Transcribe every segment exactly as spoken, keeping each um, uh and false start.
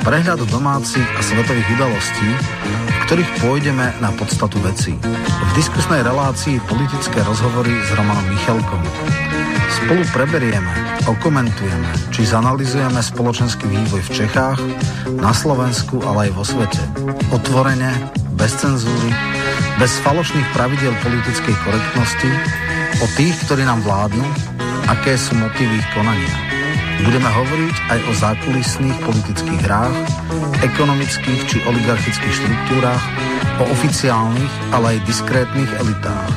Prehľad domácich a svetových udalostí, v ktorých pôjdeme na podstatu vecí. V diskusnej relácii politické rozhovory s Romanom Michalkom. Spolu preberieme, okomentujeme, či zanalizujeme spoločenský vývoj v Čechách, na Slovensku, ale aj vo svete. Otvorene, bez cenzúry, bez falošných pravidiel politickej korektnosti, o tých, ktorí nám vládnu, aké sú motívy ich konania. Budeme hovoriť aj o zákulisných politických hrách, ekonomických či oligarchických štruktúrach, o oficiálnych, ale aj diskrétnych elitách.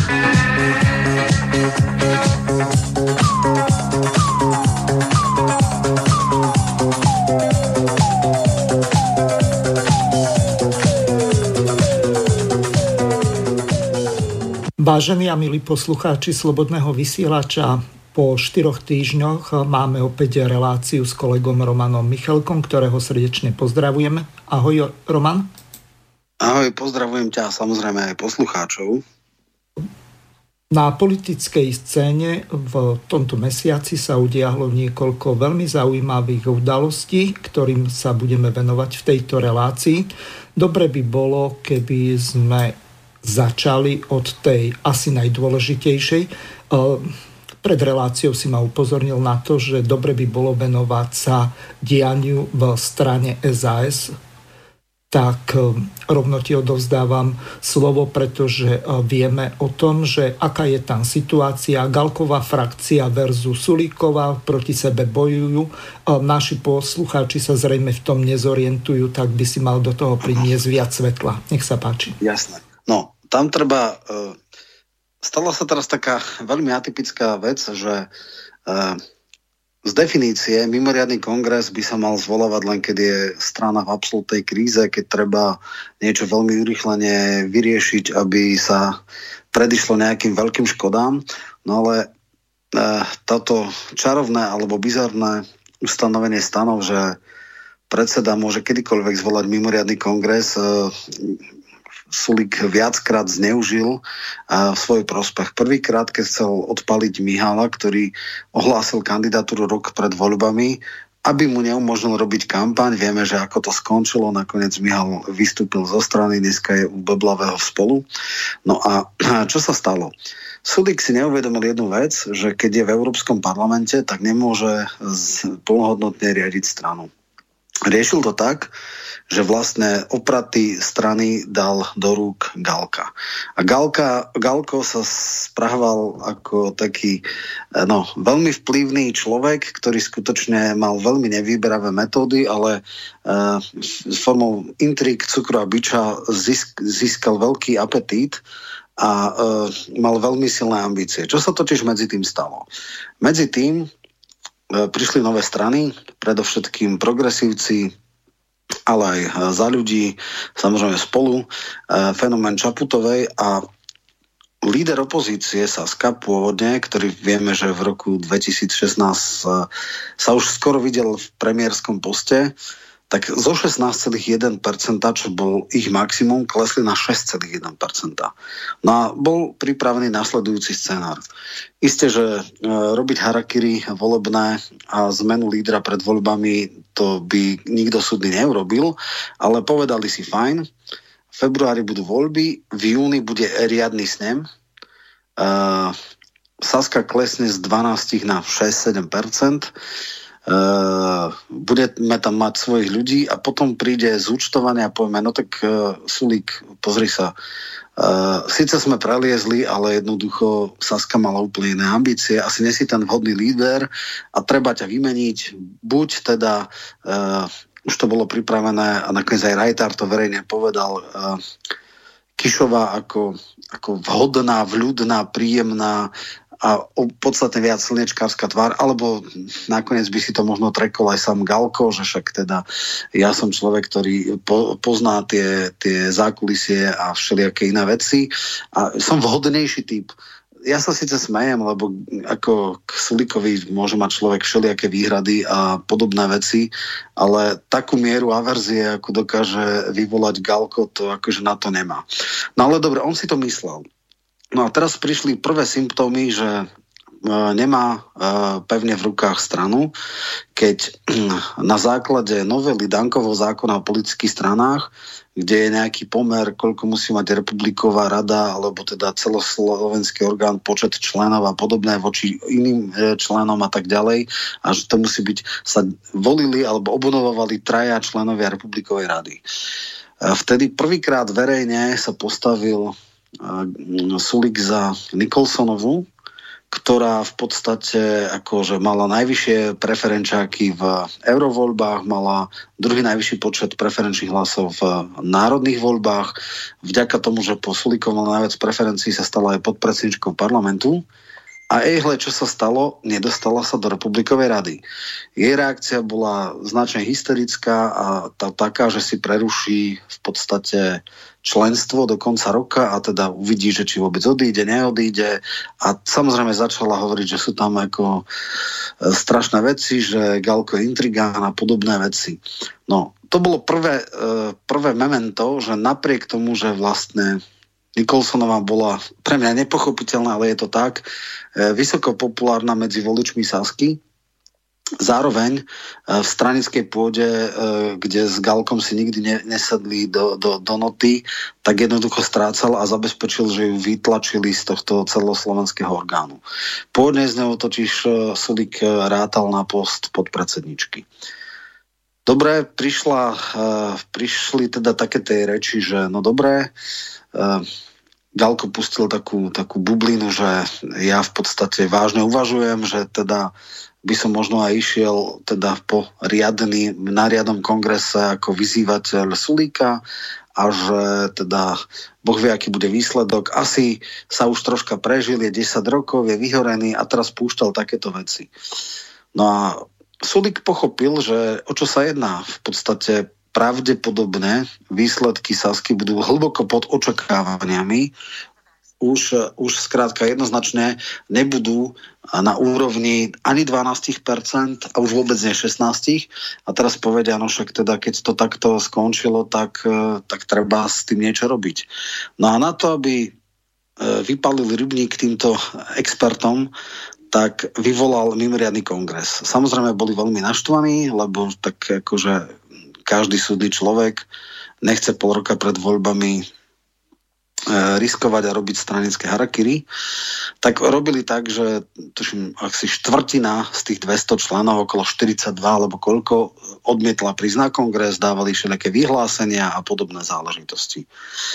Vážení a milí poslucháči Slobodného vysielača, po štyroch týždňoch máme opäť reláciu s kolegom Romanom Michalkom, ktorého srdečne pozdravujeme. Ahoj, Roman. Ahoj, pozdravujem ťa a samozrejme aj poslucháčov. Na politickej scéne v tomto mesiaci sa udiahlo niekoľko veľmi zaujímavých udalostí, ktorým sa budeme venovať v tejto relácii. Dobre by bolo, keby sme začali od tej asi najdôležitejšej. Pred reláciou si ma upozornil na to, že dobre by bolo venovať sa dianiu v strane es a es. Tak rovno ti odovzdávam slovo, pretože vieme o tom, že aká je tam situácia. Galková frakcia versus Sulíková proti sebe bojujú. Naši poslucháči sa zrejme v tom nezorientujú, tak by si mal do toho priniesť viac svetla. Nech sa páči. Jasné. No, tam treba... Stala sa teraz taká veľmi atypická vec, že z definície mimoriadny kongres by sa mal zvolávať len keď je strana v absolútnej kríze, keď treba niečo veľmi urýchlene vyriešiť, aby sa predišlo nejakým veľkým škodám. No ale toto čarovné alebo bizarné ustanovenie stanov, že predseda môže kedykoľvek zvolať mimoriadny kongres, Sulík viackrát zneužil v svoj prospech. Prvýkrát, keď chcel odpaliť Mihala, ktorý ohlásil kandidatúru rok pred voľbami, aby mu neumožnil robiť kampaň. Vieme, že ako to skončilo. Nakoniec Mihal vystúpil zo strany, dneska je u Beblavého v Spolu. No a čo sa stalo? Sulík si neuvedomil jednu vec, že keď je v Európskom parlamente, tak nemôže plnohodnotne riadiť stranu. Riešil to tak, že vlastne opraty strany dal do rúk Galka. A Galka, Galko sa správal ako taký no, veľmi vplyvný človek, ktorý skutočne mal veľmi nevýberavé metódy, ale uh, formou intrík, cukru a biča zisk, získal veľký apetít a uh, mal veľmi silné ambície. Čo sa totiž medzi tým stalo? Medzi tým uh, prišli nové strany, predovšetkým progresívci, ale aj Za ľudí, samozrejme Spolu, fenomén Čaputovej a líder opozície Saska pôvodne, ktorý vieme, že v roku dvetisícšestnásť sa už skoro videl v premiérskom poste, tak zo šestnásť celá jeden percent, čo bol ich maximum, klesli na šesť celá jeden percent. No a bol pripravený nasledujúci scenár. Isté, že e, robiť harakiri volebné a zmenu lídra pred voľbami, to by nikto súdny neurobil, ale povedali si fajn, v februári budú voľby, v júni bude riadny snem, e, Saska klesne z dvanásť na šesť sedem percent, Uh, budeme tam mať svojich ľudí a potom príde zúčtovanie a povieme, no tak uh, Sulík, pozri sa, uh, síce sme preliezli, ale jednoducho Saska mala úplne iné ambície, asi nesi ten vhodný líder a treba ťa vymeniť, buď teda uh, už to bolo pripravené a nakoniec aj Rajtár to verejne povedal, uh, Kišová ako, ako vhodná, vľudná, príjemná a podstatne viac slnečkárska tvár, alebo nakoniec by si to možno trekol aj sám Galko, že však teda ja som človek, ktorý po, pozná tie, tie zákulisie a všelijaké iné veci a som vhodnejší typ. Ja sa síce smejem, lebo ako k Sulíkovi môže mať človek všelijaké výhrady a podobné veci, ale takú mieru averzie, ako dokáže vyvolať Galko, to akože na to nemá. No ale dobre, on si to myslel. No a teraz prišli prvé symptómy, že nemá pevne v rukách stranu, keď na základe novely Dankovho zákona o politických stranách, kde je nejaký pomer, koľko musí mať Republiková rada, alebo teda celoslovenský orgán, počet členov a podobné voči iným členom a tak ďalej, a že to musí byť, sa volili alebo obnovovali traja členovia Republikovej rady. Vtedy prvýkrát verejne sa postavil Sulík za Nicholsonovu, ktorá v podstate akože mala najvyššie preferenčáky v eurovoľbách, mala druhý najvyšší počet preferenčných hlasov v národných voľbách. Vďaka tomu, že po Sulíkovom mala najviac preferencií, sa stala aj podpredsedničkou parlamentu. A ejhle, čo sa stalo, nedostala sa do Republikovej rady. Jej reakcia bola značne hysterická a tá taká, že si preruší v podstate členstvo do konca roka a teda uvidí, že či vôbec odíde, neodíde. A samozrejme začala hovoriť, že sú tam ako strašné veci, že Galko je intrigán a podobné veci. No, to bolo prvé, prvé memento, že napriek tomu, že vlastne Nicholsonová bola pre mňa nepochopiteľná, ale je to tak, vysoko populárna medzi voličmi Sasky. Zároveň v stranickej pôde, kde s Galkom si nikdy nesadli do, do, do noty, tak jednoducho strácal a zabezpečil, že ju vytlačili z tohto celoslovenského orgánu. Pôvodne z neho totiž Sulík rátal na post podpredsedničky. Dobre, prišla, prišli teda také tej reči, že no dobré, Galko pustil takú, takú bublinu, že ja v podstate vážne uvažujem, že teda by som možno aj išiel teda po riadny, na riadnom kongrese ako vyzývateľ Sulíka a že teda Boh vie, aký bude výsledok. Asi sa už troška prežil, je desať rokov, je vyhorený a teraz púšťal takéto veci. No a Sulík pochopil, že o čo sa jedná. V podstate pravdepodobne výsledky Sasky budú hlboko pod očakávaniami. Už, už skrátka jednoznačne nebudú na úrovni ani dvanásť percent a už vôbec nie šestnásť. A teraz povedia, no však teda keď to takto skončilo, tak, tak treba s tým niečo robiť. No a na to, aby vypalil rybník týmto expertom, tak vyvolal mimoriadny kongres. Samozrejme boli veľmi naštvaní, lebo tak akože každý súdny človek nechce pol roka pred voľbami e, riskovať a robiť stranické harakiri, tak robili tak, že tuším, ak si štvrtina z tých dvesto členov, okolo štyridsaťdva alebo koľko, odmietla prísť na kongres, dávali všelijaké vyhlásenia a podobné záležitosti. E,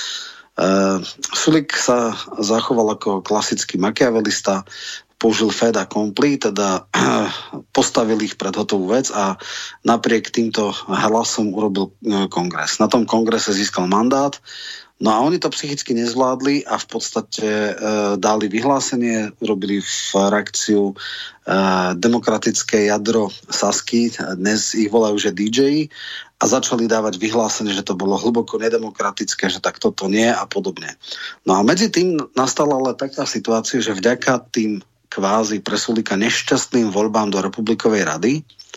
Sulík sa zachoval ako klasický machiavelista, použil fait accompli, teda postavil ich pred hotovú vec a napriek týmto hlasom urobil kongres. Na tom kongrese získal mandát, no a oni to psychicky nezvládli a v podstate e, dali vyhlásenie, urobili frakciu e, demokratické jadro Sasky, dnes ich volajú, že dý džej, a začali dávať vyhlásenie, že to bolo hlboko nedemokratické, že tak toto nie a podobne. No a medzi tým nastala ale taká situácia, že vďaka tým kvázi pre Sulíka nešťastným voľbám do Republikovej rady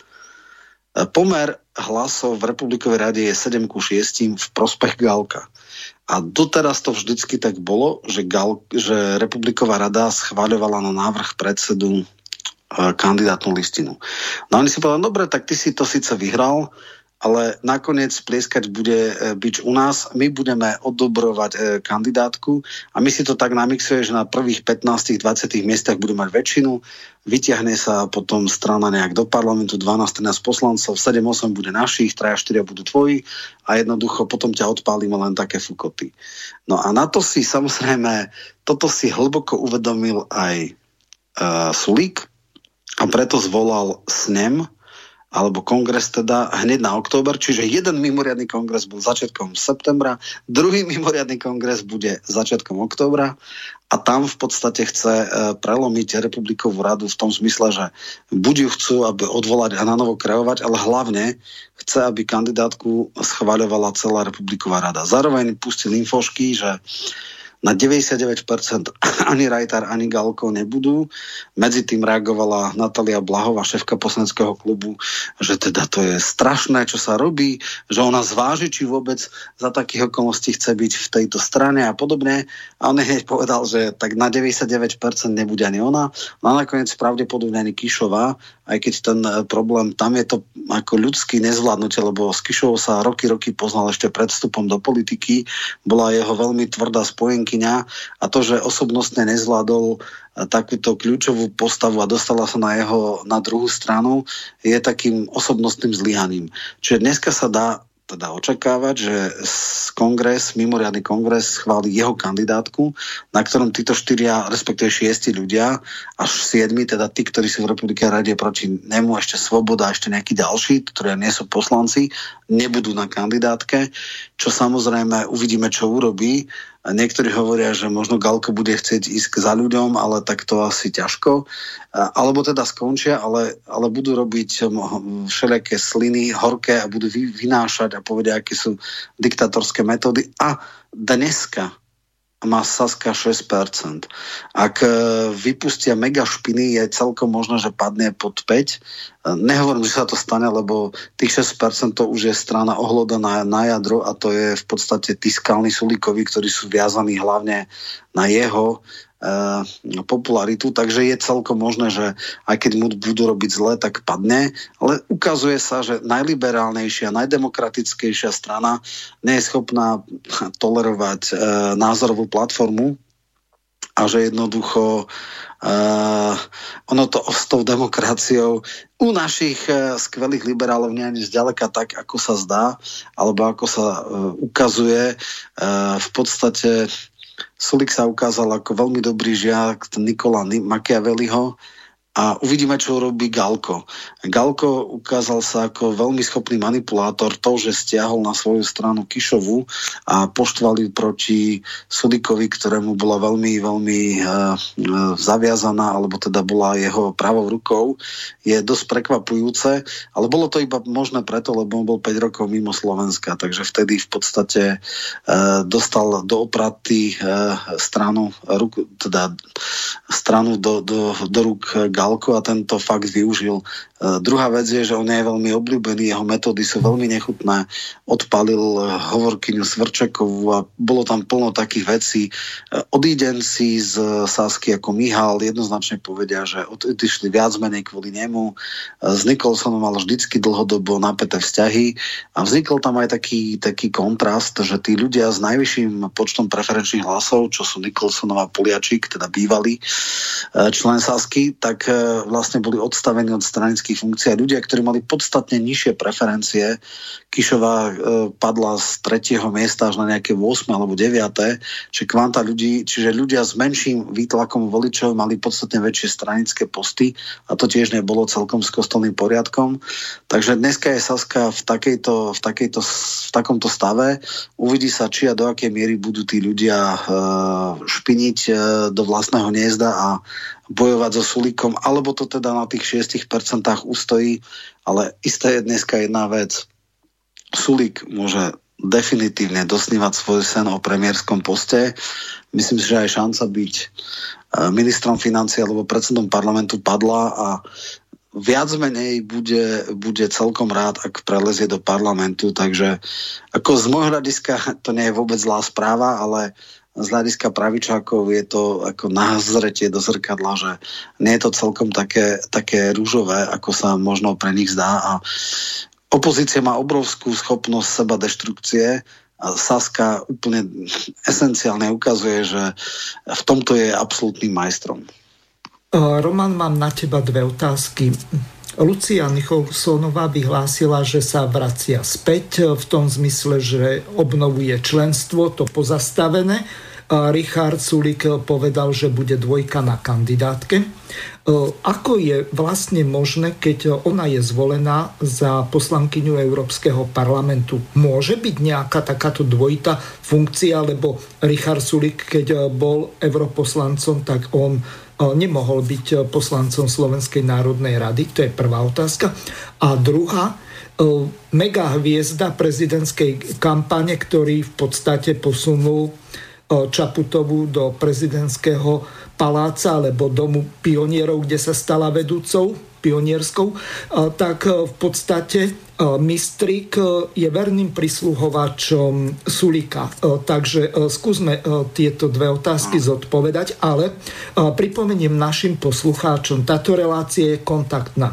pomer hlasov v Republikovej rade je sedem ku šiestim v prospech Galka. A doteraz to vždycky tak bolo, že, Gal, že Republiková rada schváľovala na návrh predsedu e, kandidátnu listinu. No oni si povedali, dobre, tak ty si to síce vyhral, ale nakoniec plieskať bude bič u nás. My budeme odobrovať e, kandidátku a my si to tak namixuje, že na prvých pätnásť dvadsať miestach budú mať väčšinu. Vyťahne sa potom strana nejak do parlamentu, dvanásť trinásť poslancov, sedem osem bude našich, tri štyri budú tvoji a jednoducho potom ťa odpálime len také fukoty. No a na to si samozrejme, toto si hlboko uvedomil aj e, Sulík a preto zvolal snem, alebo kongres teda hneď na október, čiže jeden mimoriadny kongres bol začiatkom septembra, druhý mimoriadny kongres bude začiatkom októbra a tam v podstate chce prelomiť Republikovú radu v tom zmysle, že buď ju chcú aby odvolať a na novo kreovať, ale hlavne chce, aby kandidátku schvaľovala celá Republiková rada. Zároveň pustil infošky, že Na deväťdesiatdeväť percent ani Rajtar, ani Galko nebudú. Medzi tým reagovala Natália Blahová, šéfka poslaneckého klubu, že teda to je strašné, čo sa robí, že ona zváži, či vôbec za takých okolností chce byť v tejto strane a podobne. A on hneď povedal, že tak na deväťdesiatdeväť percent nebude ani ona. No a nakoniec pravdepodobne ani Kišová, aj keď ten problém, tam je to ako ľudský nezvládnutie, lebo s Kišovou sa roky, roky poznal ešte pred vstupom do politiky, bola jeho veľmi tvrdá spojenkyňa a to, že osobnostne nezvládol takúto kľúčovú postavu a dostala sa na jeho, na druhú stranu, je takým osobnostným zlyhaním. Čiže dneska sa dá teda očakávať, že kongres, mimoriadny kongres schváli jeho kandidátku, na ktorom títo štyria, respektíve šiesti ľudia, až siedmi, teda tí, ktorí sú v Republike rade proti nemu, ešte Svoboda, ešte nejakí ďalší, ktorí nie sú poslanci, nebudú na kandidátke, čo samozrejme uvidíme, čo urobí. Niektorí hovoria, že možno Galko bude chcieť ísť za ľuďom, ale tak to asi ťažko. Alebo teda skončia, ale, ale budú robiť všelijaké sliny horké a budú vynášať a povedia, aké sú diktatorské metódy. A dneska má Saska šesť percent. Ak vypustia mega špiny, je celkom možno, že padne pod päť. Nehovorím, že sa to stane, lebo tých šesť percent to už je strana ohlodaná na jadro a to je v podstate tí skalní Sulíkovi, ktorí sú viazaní hlavne na jeho Uh, popularitu, takže je celkom možné, že aj keď mu budú robiť zle, tak padne, ale ukazuje sa, že najliberálnejšia, najdemokratickejšia strana nie je schopná tolerovať uh, názorovú platformu a že jednoducho uh, ono to s tou demokraciou u našich uh, skvelých liberálov nie je zďaleka tak, ako sa zdá, alebo ako sa uh, ukazuje. Uh, v podstate Sulík sa ukázal ako veľmi dobrý žiak Nikola Machiavelliho a uvidíme, čo robí Galko. Galko ukázal sa ako veľmi schopný manipulátor to, že stiahol na svoju stranu Kišovu a poštvali proti Sulíkovi, ktorému bola veľmi, veľmi uh, zaviazaná, alebo teda bola jeho pravou rukou, je dosť prekvapujúce, ale bolo to iba možné preto, lebo on bol päť rokov mimo Slovenska, takže vtedy v podstate uh, dostal do opraty uh, stranu, ruku, teda stranu do, do, do rúk Galko a tento fakt využil. Uh, druhá vec je, že on je veľmi obľúbený, jeho metódy sú veľmi nechutné. Odpalil uh, hovorkyňu Svrčekovú a bolo tam plno takých vecí. Uh, odídenci z uh, Sasky ako Mihal jednoznačne povedia, že odišli viac menej kvôli nemu. Uh, s Nicholsonom mal vždycky dlhodobo napäté vzťahy a vznikol tam aj taký, taký kontrast, že tí ľudia s najvyšším počtom preferenčných hlasov, čo sú Nicholsonov a Poliačik, teda bývalý uh, člen Sasky, tak uh, vlastne boli odstavení od stranických funkcií. Ľudia, ktorí mali podstatne nižšie preferencie. Kišová e, padla z tretieho miesta až na nejaké ôsme alebo deviate čiže kvanta ľudí, čiže ľudia s menším výtlakom voličov mali podstatne väčšie stranické posty a to tiež nebolo celkom s kostolným poriadkom. Takže dneska je Saska v, takejto, v, takejto, v takomto stave. Uvidí sa, či a do akej miery budú tí ľudia e, špiniť e, do vlastného hniezda a bojovať so Sulíkom, alebo to teda na tých šesť percent ustojí, ale isté je dneska jedna vec. Sulík môže definitívne dosnívať svoj sen o premiérskom poste. Myslím si, že aj šanca byť ministrom financií alebo predsedom parlamentu padla a viac menej bude, bude celkom rád, ak prelezie do parlamentu, takže ako z môjho hľadiska to nie je vôbec zlá správa, ale z hľadiska pravičákov je to ako nahzretie do zrkadla, že nie je to celkom také, také rúžové, ako sa možno pre nich zdá a opozícia má obrovskú schopnosť seba deštrukcie a Saska úplne esenciálne ukazuje, že v tomto je absolútnym majstrom. Roman, mám na teba dve otázky. Lucia Nicholsonová vyhlásila, že sa vracia späť v tom zmysle, že obnovuje členstvo, to pozastavené. Richard Sulík povedal, že bude dvojka na kandidátke. Ako je vlastne možné, keď ona je zvolená za poslankyňu Európskeho parlamentu? Môže byť nejaká takáto dvojitá funkcia, lebo Richard Sulík, keď bol europoslancom, tak on nemohol byť poslancom Slovenskej národnej rady? To je prvá otázka. A druhá, mega hviezda prezidentskej kampane, ktorý v podstate posunul Čaputovú do prezidentského paláca alebo domu pionierov, kde sa stala vedúcou pionierskou, tak v podstate Mistrík je verným prisluhovačom Sulíka. Takže skúsme tieto dve otázky zodpovedať, ale pripomeniem našim poslucháčom, táto relácia je kontaktná.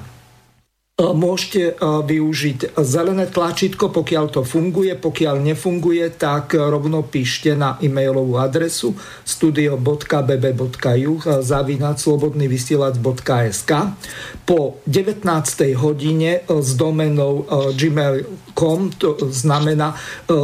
Môžete využiť zelené tlačítko, pokiaľ to funguje, pokiaľ nefunguje, tak rovno píšte na e-mailovú adresu studio bodka b b bodka juh zavináč slobodný vysielač bodka es ká. Po devätnástej hodine s domenou gmail bodka com, to znamená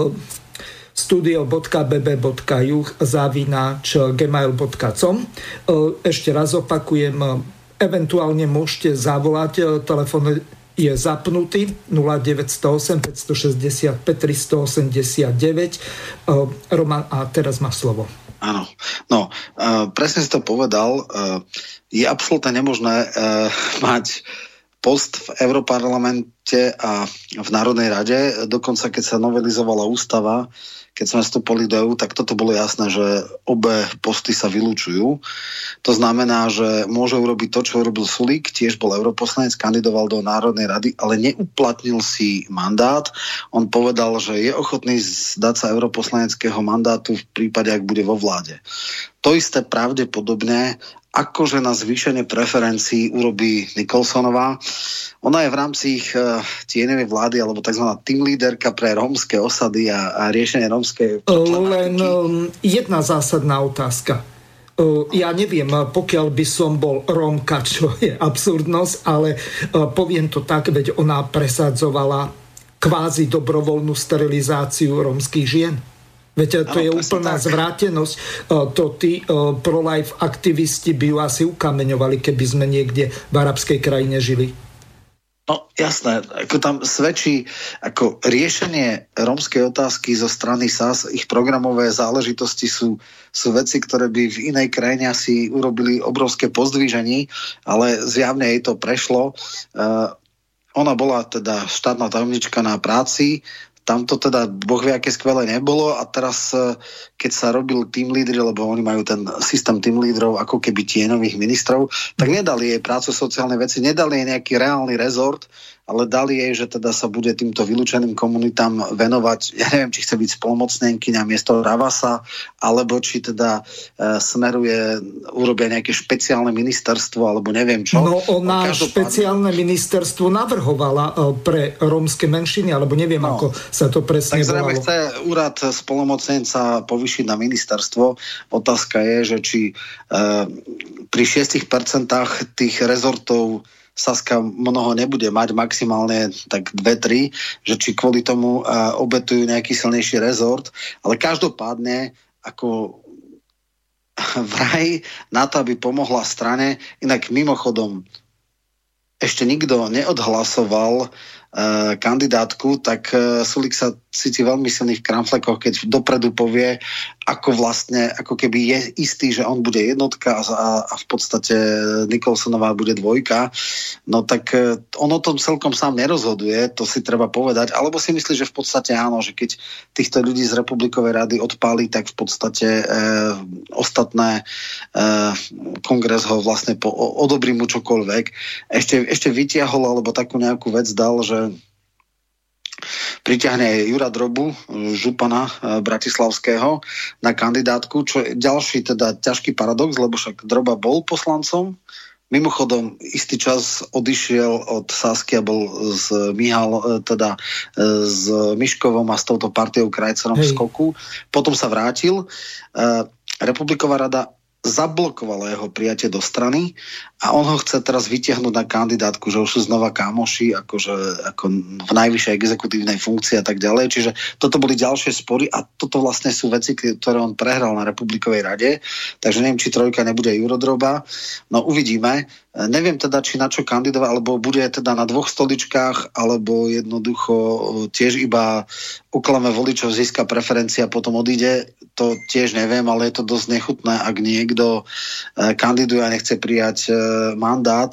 studio bodka b b bodka juh zavináč gmail bodka com. Ešte raz opakujem, eventuálne môžete zavolať, telefón je zapnutý nula deväť nula osem päť šesť päť tri osem deväť. Roman, a teraz má slovo. Áno, no, uh, presne si to povedal. Uh, je absolútne nemožné uh, mať post v Europarlamente a v Národnej rade. Dokonca, keď sa novelizovala ústava, keď sme vstúpili do é ú, tak toto bolo jasné, že obe posty sa vylúčujú. To znamená, že môže urobiť to, čo urobil Sulík, tiež bol europoslanec, kandidoval do Národnej rady, ale neuplatnil si mandát. On povedal, že je ochotný zdať sa europoslaneckého mandátu v prípade, ak bude vo vláde. To isté pravdepodobne akože na zvýšenie preferencií urobí Nicholsonová. Ona je v rámci ich uh, tieňovej vlády, alebo tzv. Team líderka pre rómske osady a, a riešenie rómskej problematiky. Len um, jedna zásadná otázka. Uh, ja neviem, pokiaľ by som bol Rómka, čo je absurdnosť, ale uh, poviem to tak, veď ona presadzovala kvázi dobrovoľnú sterilizáciu rómskych žien. Veď to ano, je úplná tak zvrátenosť. To tí pro-life aktivisti by ju asi ukameňovali, keby sme niekde v arabskej krajine žili. No jasné, ako tam svedčí ako riešenie rómskej otázky zo strany es a es, ich programové záležitosti sú, sú veci, ktoré by v inej krajine asi urobili obrovské pozdvíženie, ale zjavne jej to prešlo. Uh, ona bola teda štátna tajomnička na práci, tam to teda boh vie, aké skvelé nebolo a teraz, keď sa robil team lídry, lebo oni majú ten systém team lídrov ako keby tieňových ministrov, tak nedali jej prácu sociálnej veci, nedali jej nejaký reálny rezort, ale dali jej, že teda sa bude týmto vylúčeným komunitám venovať, ja neviem, či chce byť spolomocnenkyňa miesto Ravasa, alebo či teda e, smeruje, urobia nejaké špeciálne ministerstvo, alebo neviem čo. No ona špeciálne ministerstvo navrhovala pre rómske menšiny, alebo neviem, no, ako sa to presne volalo. Tak zrejme chce úrad spolomocnenca povýšiť na ministerstvo. Otázka je, že či e, pri šiestich percentách tých rezortov Saska mnoho nebude mať, maximálne tak dve tri, že či kvôli tomu uh, obetujú nejaký silnejší rezort, ale každopádne ako vraj na to, aby pomohla strane, inak mimochodom ešte nikto neodhlasoval uh, kandidátku, tak uh, Sulík sa cíti veľmi silný v kramflekoch, keď dopredu povie, ako vlastne, ako keby je istý, že on bude jednotka a, a v podstate Nicholsonová bude dvojka. No tak on o tom celkom sám nerozhoduje, to si treba povedať, alebo si myslí, že v podstate áno, že keď týchto ľudí z Republikovej rady odpálí, tak v podstate e, ostatné e, kongres ho vlastne po, odobrí mu čokoľvek. Ešte, ešte vytiahol, alebo takú nejakú vec dal, že priťahne Jura Drobu, župana bratislavského, na kandidátku, čo je ďalší teda ťažký paradox, lebo však Droba bol poslancom. Mimochodom, istý čas odišiel od Sasky a bol z Mihal, teda s Miškovom a s touto partiou Krajcerom v skoku. Potom sa vrátil. Republiková rada zablokovala jeho prijatie do strany a on ho chce teraz vytiahnuť na kandidátku, že už sú znova kámoši, akože, ako v najvyššej exekutívnej funkcii a tak ďalej. Čiže toto boli ďalšie spory a toto vlastne sú veci, ktoré on prehral na Republikovej rade. Takže neviem, či trojka nebude Jurodroba. No uvidíme. Neviem teda, či na čo kandidovať, alebo bude teda na dvoch stoličkách, alebo jednoducho tiež iba uklame voličov, získa preferencia a potom odíde. To tiež neviem, ale je to dosť nechutné, ak niekto kandiduje a nechce prijať mandát.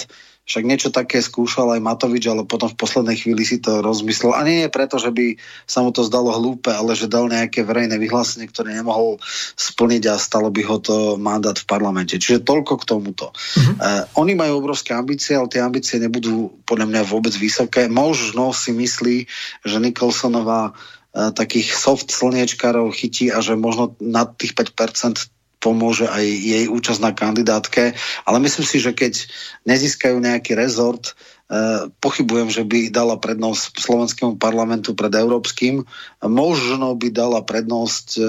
však niečo také skúšal aj Matovič, ale potom v poslednej chvíli si to rozmyslel. A nie je preto, že by sa mu to zdalo hlúpe, ale že dal nejaké verejné vyhlásenie, ktoré nemohol splniť a stalo by ho to mandát v parlamente. Čiže toľko k tomuto. Mm-hmm. Uh, oni majú obrovské ambície, ale tie ambície nebudú podľa mňa vôbec vysoké. Možno si myslí, že Nicholsonová uh, takých soft slniečkárov chytí a že možno nad tých päť percent pomôže aj jej účasť na kandidátke, ale myslím si, že keď nezískajú nejaký rezort, eh, pochybujem, že by dala prednosť slovenskému parlamentu pred európskym. Možno by dala prednosť eh,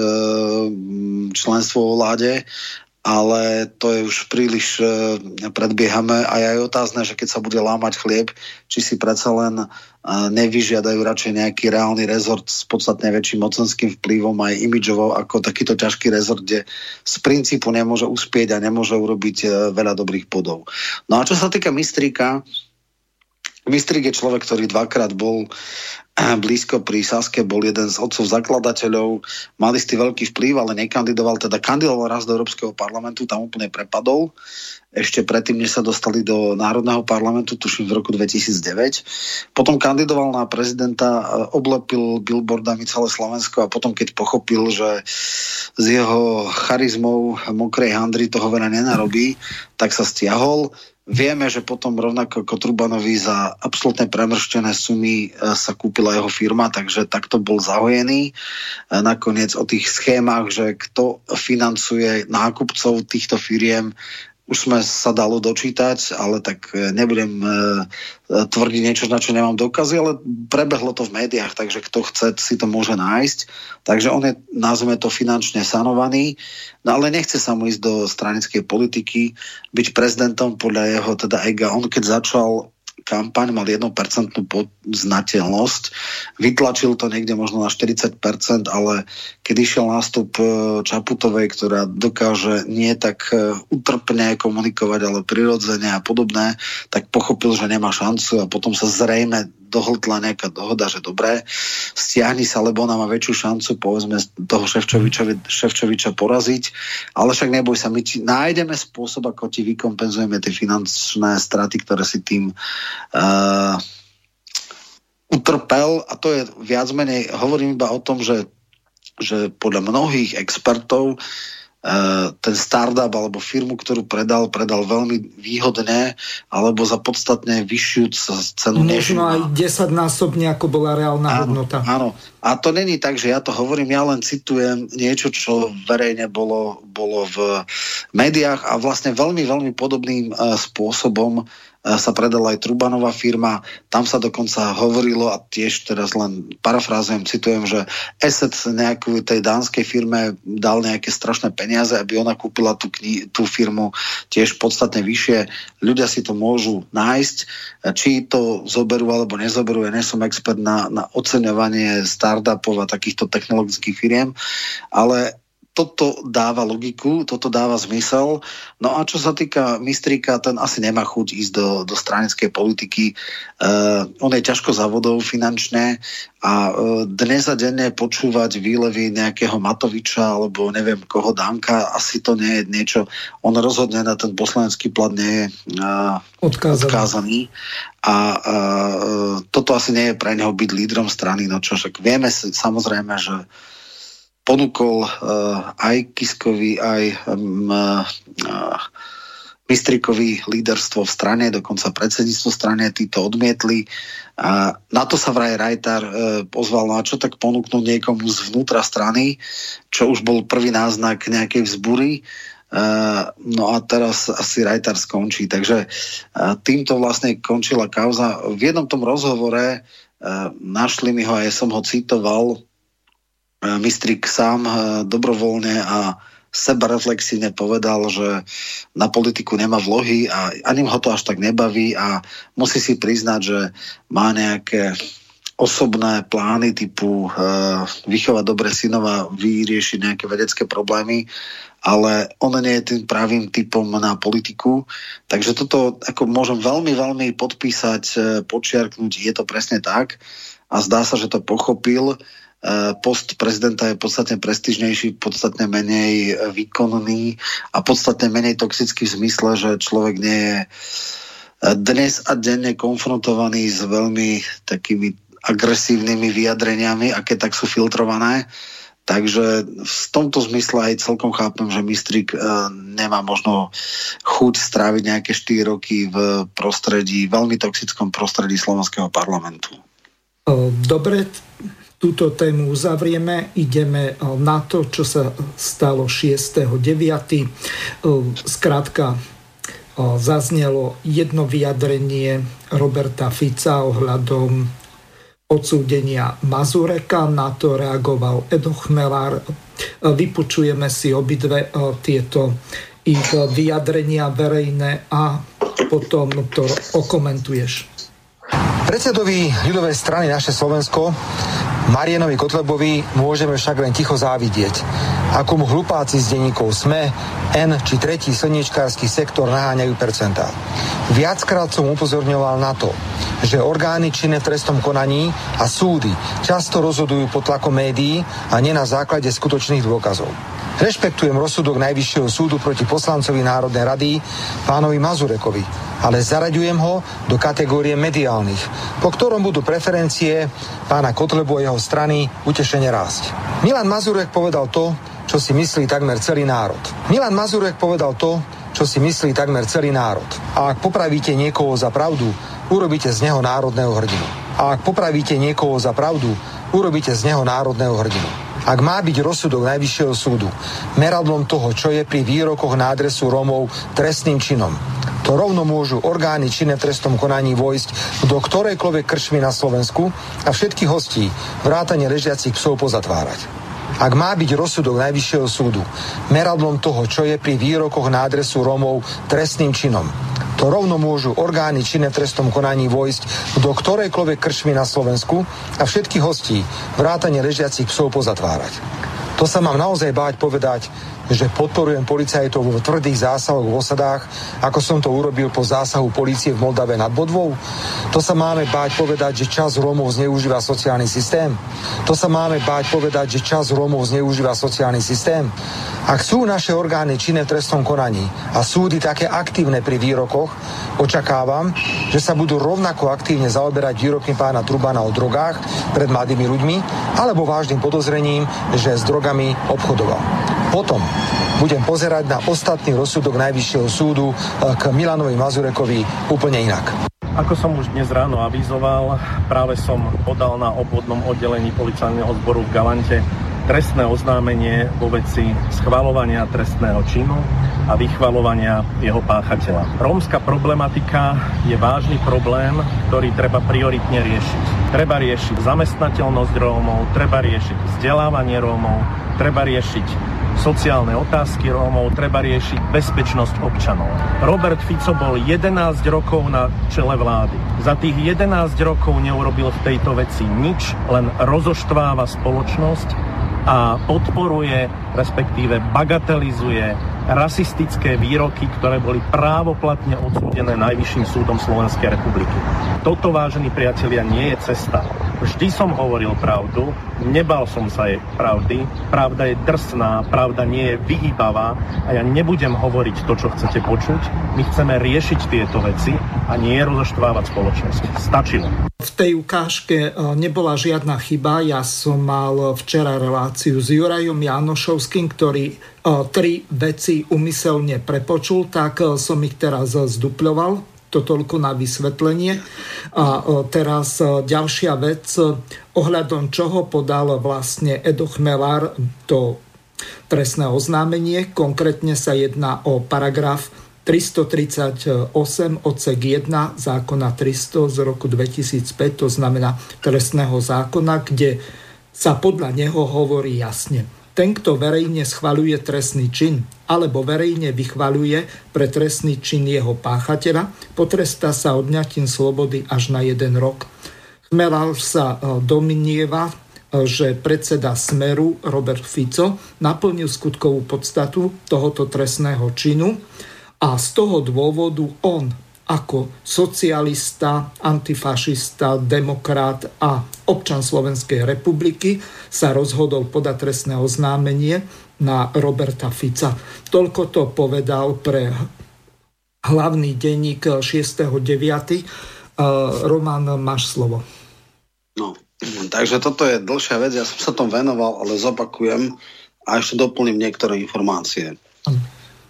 členstvo vo vláde, ale to je už príliš eh, predbiehame a je otázne, že keď sa bude lámať chlieb, či si predsa len nevyžiadajú radšej nejaký reálny rezort s podstatne väčším mocenským vplyvom aj imidžovo ako takýto ťažký rezort, kde z princípu nemôže uspieť a nemôže urobiť veľa dobrých bodov. No a čo sa týka Mistríka, Mistrík je človek, ktorý dvakrát bol blízko pri Saske, bol jeden z otcov zakladateľov, mal istý veľký vplyv, ale nekandidoval, teda kandidoval raz do Európskeho parlamentu, tam úplne prepadol. Ešte predtým, než sa dostali do Národného parlamentu, tuším v roku dvetisícdeväť. Potom kandidoval na prezidenta, oblepil billboardami celé Slovensko a potom, keď pochopil, že s jeho charizmou mokrej handry toho veľa nenarobí, tak sa stiahol. Vieme, že potom rovnako ako Trubanovi za absolútne premrštené sumy sa kúpila jeho firma, takže takto bol zahojený. Nakoniec o tých schémach, že kto financuje nákupcov týchto firiem, už sme sa dalo dočítať, ale tak nebudem e, tvrdiť niečo, na čo nemám dôkazy, ale prebehlo to v médiách, takže kto chce, si to môže nájsť. Takže on je, nazveme to, finančne sanovaný, no ale nechce sa mu ísť do stranickej politiky, byť prezidentom podľa jeho teda ega. On keď začal kampaň, mal jedno percento poznateľnosť. Vytlačil to niekde možno na štyridsať percent, ale keď išiel nástup Čaputovej, ktorá dokáže nie tak utrpne komunikovať, ale prirodzene a podobné, tak pochopil, že nemá šancu a potom sa zrejme dohltla nejaká dohoda, že dobré, stiahni sa, lebo ona má väčšiu šancu, povedzme, toho Šefčoviča, Šefčoviča poraziť, ale však neboj sa, my ti nájdeme spôsob, ako ti vykompenzujeme tie finančné straty, ktoré si tým uh, utrpel, a to je viac menej, hovorím iba o tom, že, že podľa mnohých expertov ten startup alebo firmu, ktorú predal, predal veľmi výhodne alebo za podstatne vyššiu cenu. Možno aj desaťnásobne, ako bola reálna áno, hodnota. Áno. A to není tak, že ja to hovorím, ja len citujem niečo, čo verejne bolo, bolo v médiách a vlastne veľmi, veľmi podobným uh, spôsobom sa predala aj Trubanová firma, tam sa dokonca hovorilo, a tiež teraz len parafrázujem, citujem, že Asset nejakú tej dánskej firme dal nejaké strašné peniaze, aby ona kúpila tú, kni- tú firmu tiež podstatne vyššie. Ľudia si to môžu nájsť, či to zoberú alebo nezoberú. Ja nie som expert na, na oceňovanie startupov a takýchto technologických firiem, ale toto dáva logiku, toto dáva zmysel. No a čo sa týka Mistríka, ten asi nemá chuť ísť do, do stranickej politiky. Uh, on je ťažko za vodou finančne a uh, dnes a denne počúvať výlevy nejakého Matoviča alebo neviem koho Danka, asi to nie je niečo. On rozhodne na ten poslanecký plat nie je uh, odkázaný. odkázaný. A uh, toto asi nie je pre neho byť lídrom strany. No čo však vieme samozrejme, že ponúkol uh, aj Kiskovi, aj um, uh, Mistríkovi líderstvo v strane, dokonca predsedníctvo strane, tí to odmietli. A na to sa vraj Rajtar uh, pozval, no a čo tak ponúknuť niekomu zvnútra strany, čo už bol prvý náznak nejakej vzbury. Uh, no a teraz asi Rajtar skončí. Takže uh, týmto vlastne končila kauza. V jednom tom rozhovore uh, našli mi ho, a ja som ho citoval, Mistrík sám dobrovoľne a sebareflexívne povedal, že na politiku nemá vlohy a ani ho to až tak nebaví a musí si priznať, že má nejaké osobné plány typu uh, vychovať dobre synov a vyriešiť nejaké vedecké problémy, ale on nie je tým pravým typom na politiku. Takže toto ako môžem veľmi, veľmi podpísať, počiarknúť, je to presne tak a zdá sa, že to pochopil. Post prezidenta je podstatne prestížnejší, podstatne menej výkonný a podstatne menej toxický v zmysle, že človek nie je dnes a denne konfrontovaní s veľmi takými agresívnymi vyjadreniami, aké tak sú filtrované. Takže v tomto zmysle aj celkom chápem, že Mistrík e, nemá možno chuť stráviť nejaké štyri roky v prostredí, veľmi toxickom prostredí slovenského parlamentu. Dobre, túto tému uzavrieme. Ideme na to, čo sa stalo šiesteho deviateho Skrátka, zaznelo jedno vyjadrenie Roberta Fica ohľadom odsúdenia Mazureka, na to reagoval Edo Chmelár. Vypočujeme si obidve tieto ich vyjadrenia verejné a potom to okomentuješ. Predsedovi ľudovej strany Naše Slovensko, Marianovi Kotlebovi, môžeme však len ticho závidieť, ako mu hlupáci z denníkov SME, N či tretí slniečkársky sektor naháňajú percentá. Viackrát som upozorňoval na to, že orgány činné v trestnom konaní a súdy často rozhodujú pod tlakom médií a nie na základe skutočných dôkazov. Rešpektujem rozsudok Najvyššieho súdu proti poslancovi Národnej rady, pánovi Mazurekovi, ale zaraďujem ho do kategórie mediálnych, po ktorom budú preferencie pána Kotlebu a jeho strany utešene rásť. Milan Mazurek povedal to, čo si myslí takmer celý národ. Milan Mazurek povedal to, čo si myslí takmer celý národ. A ak popravíte niekoho za pravdu, urobíte z neho národného hrdinu. A ak popravíte niekoho za pravdu, urobíte z neho národného hrdinu. Ak má byť rozsudok Najvyššieho súdu meradlom toho, čo je pri výrokoch na adresu Rómov trestným činom, to rovno môžu orgány činné v trestnom konaní vojsť do ktorejkoľvek krčmy na Slovensku a všetkých hostí vrátane ležiacich psov pozatvárať. Ak má byť rozsudok Najvyššieho súdu meradlom toho, čo je pri výrokoch na adresu Rómov trestným činom, to rovno môžu orgány činné v trestnom konaní vojsť do ktorejkoľvek krčmy na Slovensku a všetkých hostí vrátane ležiacich psov pozatvárať. To sa mám naozaj báť povedať, že podporujem policajtov vo tvrdých zásahoch v osadách, ako som to urobil po zásahu polície v Moldave nad Bodvou? To sa máme báť povedať, že časť Rómov zneužíva sociálny systém? To sa máme báť povedať, že časť Rómov zneužíva sociálny systém? Ak sú naše orgány činné v trestnom konaní a súdy také aktívne pri výrokoch, očakávam, že sa budú rovnako aktívne zaoberať výrokmi pána Trubana o drogách pred mladými ľuďmi alebo vážnym podozrením, že s drogami obchodoval. Potom budem pozerať na ostatný rozsudok Najvyššieho súdu k Milanovi Mazurekovi úplne inak. Ako som už dnes ráno avizoval, práve som podal na obvodnom oddelení policajného zboru v Galante trestné oznámenie vo veci schvaľovania trestného činu a vychvaľovania jeho páchateľa. Rómska problematika je vážny problém, ktorý treba prioritne riešiť. Treba riešiť zamestnateľnosť Rómov, treba riešiť vzdelávanie Rómov, treba riešiť sociálne otázky Rómov, treba riešiť bezpečnosť občanov. Robert Fico bol jedenásť rokov na čele vlády. Za tých jedenásť rokov neurobil v tejto veci nič, len rozoštváva spoločnosť a podporuje, respektíve bagatelizuje rasistické výroky, ktoré boli právoplatne odsúdené Najvyšším súdom Slovenskej republiky. Toto, vážení priatelia, nie je cesta. Vždy som hovoril pravdu, nebal som sa jej pravdy, pravda je drsná, pravda nie je vyhýbavá a ja nebudem hovoriť to, čo chcete počuť. My chceme riešiť tieto veci a nie rozoštvávať spoločnosť. Stačilo. V tej ukážke nebola žiadna chyba. Ja som mal včera reláciu s Jurajom Jánošovským, ktorý tri veci umyselne prepočul, tak som ich teraz zdupľoval. To toľko na vysvetlenie. A teraz ďalšia vec, ohľadom čoho podal vlastne Edo Chmelár to trestné oznámenie. Konkrétne sa jedná o paragraf tristotridsaťosem odsek jeden zákona tristo z roku dvetisícpäť, to znamená trestného zákona, kde sa podľa neho hovorí jasne: ten, kto verejne schvaľuje trestný čin alebo verejne vychvaľuje pre trestný čin jeho páchateľa, potrestá sa odňatím slobody až na jeden rok. Chmelár sa domnieva, že predseda Smeru Robert Fico naplnil skutkovú podstatu tohoto trestného činu a z toho dôvodu on ako socialista, antifašista, demokrat a občan Slovenskej republiky sa rozhodol podať trestné oznámenie na Roberta Fica. Toľko to povedal pre Hlavný denník šiesteho deviateho Roman, máš slovo. No, takže toto je dlhšia vec, ja som sa tom venoval, ale zopakujem a ešte doplním niektoré informácie. Ano.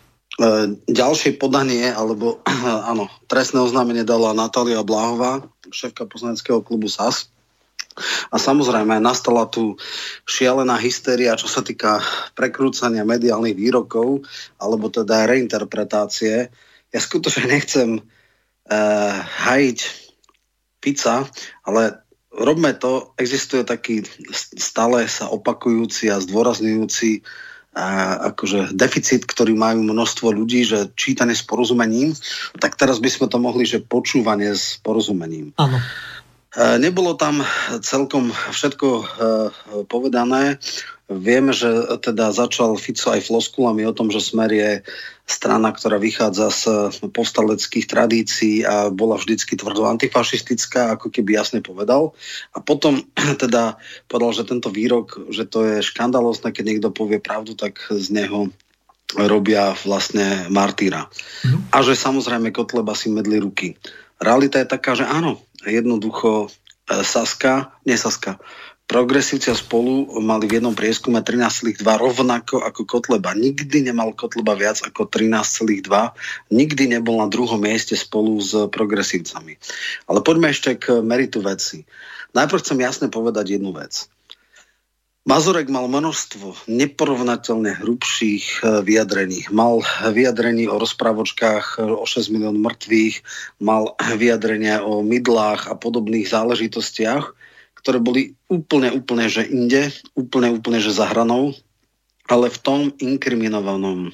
Ďalšie podanie, alebo áno, trestné oznámenie dala Natália Bláhová, šéfka poslaneckého klubu es a es. A samozrejme nastala tu šialená hystéria, čo sa týka prekrúcania mediálnych výrokov, alebo teda reinterpretácie. Ja skutočne nechcem uh, hajiť pizza, ale robme to, existuje taký stále sa opakujúci a zdôrazňujúci uh, akože deficit, ktorý majú množstvo ľudí, že čítanie s porozumením, tak teraz by sme to mohli, že počúvanie s porozumením. Áno. Uh, nebolo tam celkom všetko uh, povedané. Vieme, že teda začal Fico aj floskulami o tom, že Smer je strana, ktorá vychádza z povstaleckých tradícií a bola vždycky tvrdo antifašistická, ako keby jasne povedal. A potom teda povedal, že tento výrok, že to je škandalózne, keď niekto povie pravdu, tak z neho robia vlastne martýra. Mm. A že samozrejme Kotleba si medli ruky. Realita je taká, že áno, jednoducho Saska, nie Saska, Progresívci a Spolu mali v jednom prieskume trinásť celá dva rovnako ako Kotleba. Nikdy nemal Kotleba viac ako trinásť celá dva. Nikdy nebol na druhom mieste Spolu s progresívcami. Ale poďme ešte k meritu veci. Najprv chcem jasne povedať jednu vec. Mazurek mal množstvo neporovnateľne hrubších vyjadrení. Mal vyjadrení o rozprávočkách o šesť milión mŕtvych, mal vyjadrenia o mydlách a podobných záležitostiach, ktoré boli úplne, úplne, že inde, úplne, úplne, že za hranou, ale v tom inkriminovanom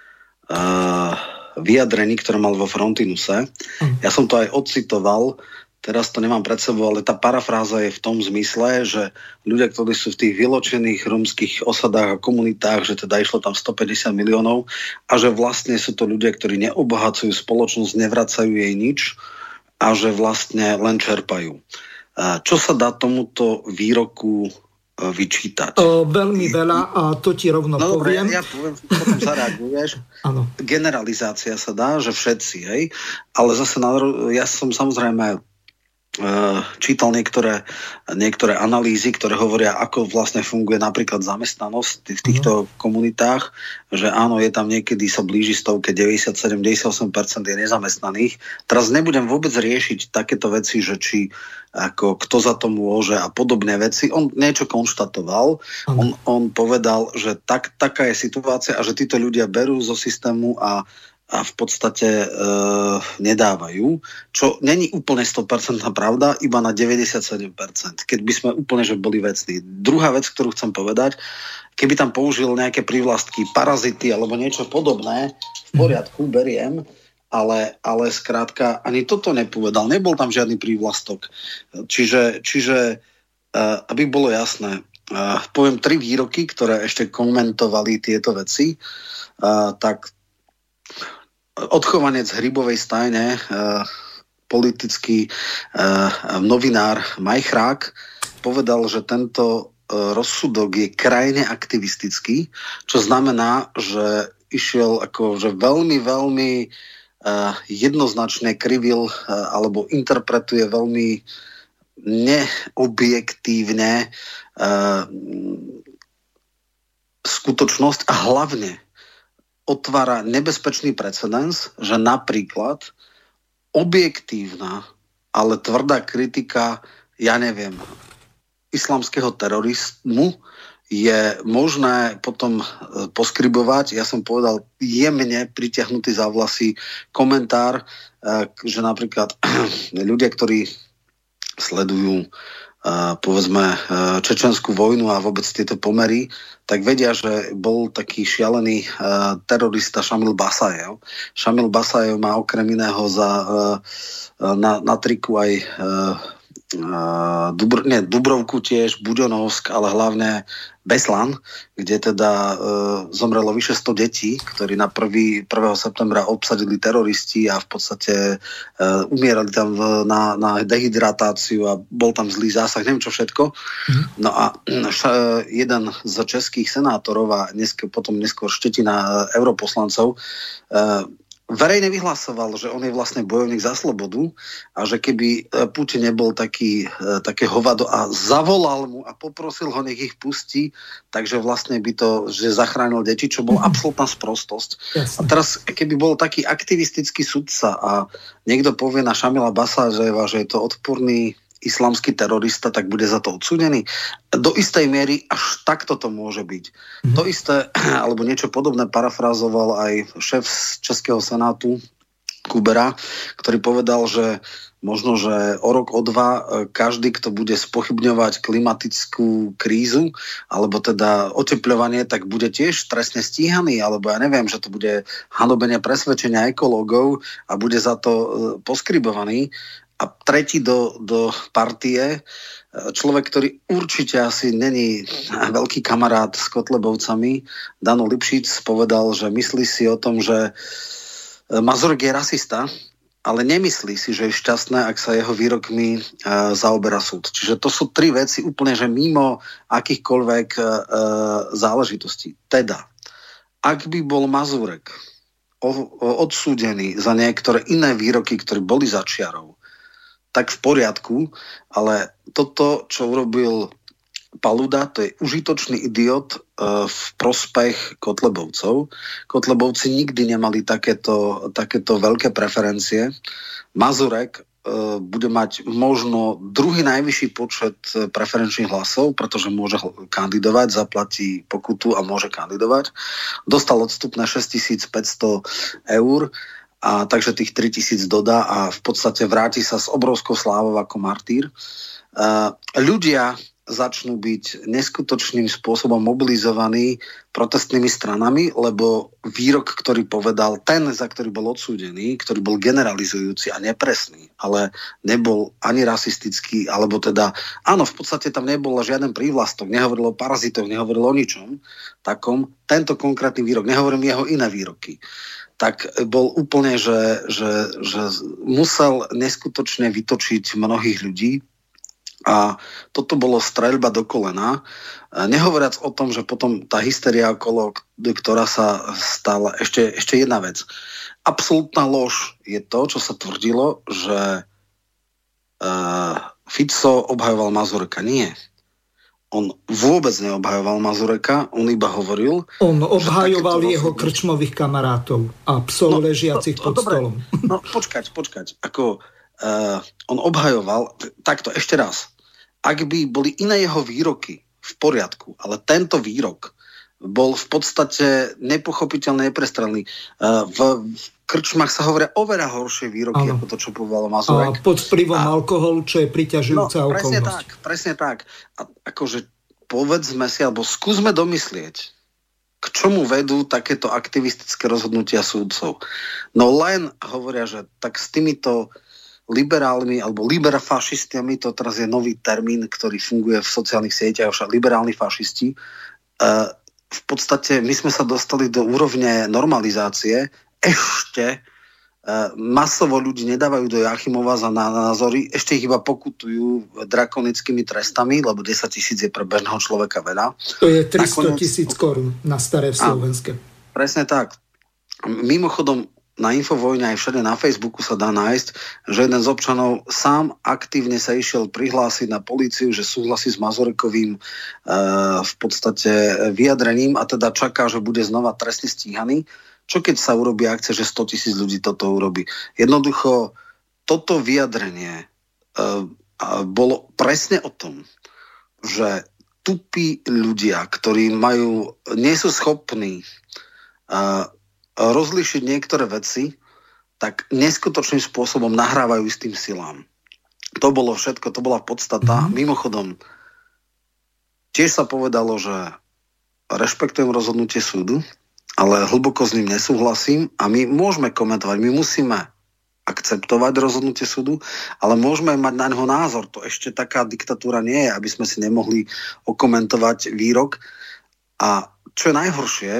uh, vyjadrení, ktoré mal vo Frontinuse. Ja som to aj odcitoval, teraz to nemám pred sebou, ale tá parafráza je v tom zmysle, že ľudia, ktorí sú v tých vyločených rómskych osadách a komunitách, že teda išlo tam stopäťdesiat miliónov a že vlastne sú to ľudia, ktorí neobohacujú spoločnosť, nevracajú jej nič a že vlastne len čerpajú. Čo sa dá tomuto výroku vyčítať? O, veľmi veľa a to ti rovno no, poviem. No ja poviem, potom zareaguješ. Generalizácia sa dá, že všetci, hej. Ale zase ja som samozrejme čítal niektoré, niektoré analýzy, ktoré hovoria, ako vlastne funguje napríklad zamestnanosť v týchto uh-huh. komunitách, že áno, je tam niekedy sa blíži stovke, deväťdesiatsedem až deväťdesiatosem percent je nezamestnaných. Teraz nebudem vôbec riešiť takéto veci, že či ako kto za to môže a podobné veci. On niečo konštatoval, uh-huh. on, on povedal, že tak, taká je situácia a že títo ľudia berú zo systému a a v podstate e, nedávajú, čo není úplne sto percent pravda, iba na deväťdesiatsedem percent, keď by sme úplne že boli vecní. Druhá vec, ktorú chcem povedať, keby tam použil nejaké prívlastky, parazity alebo niečo podobné, v poriadku, beriem, ale, ale skrátka ani toto nepovedal, nebol tam žiadny prívlastok. Čiže, čiže e, aby bolo jasné, e, poviem tri výroky, ktoré ešte komentovali tieto veci, e, tak odchovanec Hrybovej stajne, e, politický e, novinár Majchrák povedal, že tento e, rozsudok je krajne aktivistický, čo znamená, že išiel akože veľmi, veľmi e, jednoznačne krivil e, alebo interpretuje veľmi neobjektívne e, skutočnosť a hlavne otvára nebezpečný precedens, že napríklad objektívna, ale tvrdá kritika, ja neviem, islamského terorizmu je možné potom poskribovať. Ja som povedal jemne pritiahnutý za vlasy komentár, že napríklad ľudia, ktorí sledujú povedzme čečenskú vojnu a vôbec tieto pomery, tak vedia, že bol taký šialený uh, terorista Šamil Basajev. Šamil Basajev má okrem iného za, uh, na, na triku aj uh, uh, Dubr- nie, Dubrovku tiež, Buďonovsk, ale hlavne Beslan, kde teda uh, zomrelo vyše sto detí, ktorí na prvého septembra obsadili teroristi a v podstate uh, umierali tam v, na, na dehydratáciu a bol tam zlý zásah, neviem čo všetko. Mm. No a ša, jeden z českých senátorov a neskôr, potom neskôr štetina europoslancov uh, verejne vyhlasoval, že on je vlastne bojovník za slobodu a že keby Putin nebol taký, také hovado a zavolal mu a poprosil ho, nech ich pustí, takže vlastne by to, že zachránil deti, čo bol absolútna sprostosť. Jasne. A teraz, keby bol taký aktivistický sudca a niekto povie na Šamila Basáževa, že je to odporný islamský terorista, tak bude za to odsúdený. Do istej miery až takto to môže byť. Mm-hmm. To isté, alebo niečo podobné parafrázoval aj šéf Českého senátu Kubera, ktorý povedal, že možno, že o rok, o dva každý, kto bude spochybňovať klimatickú krízu, alebo teda otepľovanie, tak bude tiež trestne stíhaný, alebo ja neviem, že to bude hanobenie presvedčenia ekológov a bude za to poskribovaný. A tretí do, do partie, človek, ktorý určite asi není veľký kamarát s Kotlebovcami, Dano Lipšic povedal, že myslí si o tom, že Mazurek je rasista, ale nemyslí si, že je šťastné, ak sa jeho výrokmi uh, zaoberá súd. Čiže to sú tri veci úplne, že mimo akýchkoľvek uh, záležitostí. Teda, ak by bol Mazurek o, o, odsúdený za niektoré iné výroky, ktoré boli za čiarou, tak v poriadku, ale toto, čo urobil Paluda, to je užitočný idiot uh, v prospech Kotlebovcov. Kotlebovci nikdy nemali takéto, takéto veľké preferencie. Mazurek uh, bude mať možno druhý najvyšší počet preferenčných hlasov, pretože môže kandidovať, zaplatí pokutu a môže kandidovať. Dostal odstupné šesťtisícpäťsto eur, a takže tých tritisíc dodá a v podstate vráti sa s obrovskou slávou ako martýr. Uh, ľudia začnú byť neskutočným spôsobom mobilizovaní protestnými stranami, lebo výrok, ktorý povedal ten, za ktorý bol odsúdený, ktorý bol generalizujúci a nepresný, ale nebol ani rasistický, alebo teda, áno, v podstate tam nebol žiaden prívlastok, nehovoril o parazitoch, nehovoril o ničom takom. Tento konkrétny výrok, nehovorím jeho iné výroky, tak bol úplne, že, že, že musel neskutočne vytočiť mnohých ľudí a toto bolo streľba do kolena. Nehovoriac o tom, že potom tá hysteria okolo, ktorá sa stala, ešte, ešte jedna vec. Absolútna lož je to, čo sa tvrdilo, že uh, Fico obhajoval Mazureka. Nie. On vôbec neobhajoval Mazureka, on iba hovoril... On obhajoval jeho krčmových kamarátov a psov no, ležiacich no, pod dobre, stolom. No počkať, počkať. Ako, uh, on obhajoval... Takto, ešte raz. Ak by boli iné jeho výroky v poriadku, ale tento výrok bol v podstate nepochopiteľne neprestrelný. Uh, v, v krčmách sa hovoria oveľa horšie výroky, ano. Ako to, čo povedal Mazurek. A pod vplyvom a... alkoholu, čo je priťažujúca no, presne okolnosť. Tak, presne tak. A akože povedzme si, alebo skúsme domyslieť, k čomu vedú takéto aktivistické rozhodnutia súdcov. No len hovoria, že tak s týmito liberálmi alebo liberfašistiami, to teraz je nový termín, ktorý funguje v sociálnych sieťach, však liberálni fašisti, uh, v podstate my sme sa dostali do úrovne normalizácie. Ešte uh, masovo ľudí nedávajú do Jachimova za názory, ešte ich iba pokutujú drakonickými trestami, lebo desaťtisíc je pre bežného človeka veľa. To je tristotisíc korún na staré v Slovenske. Presne tak. Mimochodom, na Infovojne aj všade na Facebooku sa dá nájsť, že jeden z občanov sám aktívne sa išiel prihlásiť na políciu, že súhlasí s Mazurekovým e, v podstate vyjadrením a teda čaká, že bude znova trestne stíhaný. Čo keď sa urobí akcia, že stotisíc ľudí toto urobí? Jednoducho, toto vyjadrenie e, bolo presne o tom, že tupí ľudia, ktorí majú, nie sú schopní e, rozlíšiť niektoré veci, tak neskutočným spôsobom nahrávajú istým silám. To bolo všetko, to bola podstata. Mm-hmm. Mimochodom, tiež sa povedalo, že rešpektujem rozhodnutie súdu, ale hlboko s ním nesúhlasím a my môžeme komentovať, my musíme akceptovať rozhodnutie súdu, ale môžeme mať na ňo názor. To ešte taká diktatúra nie je, aby sme si nemohli okomentovať výrok. A čo je najhoršie,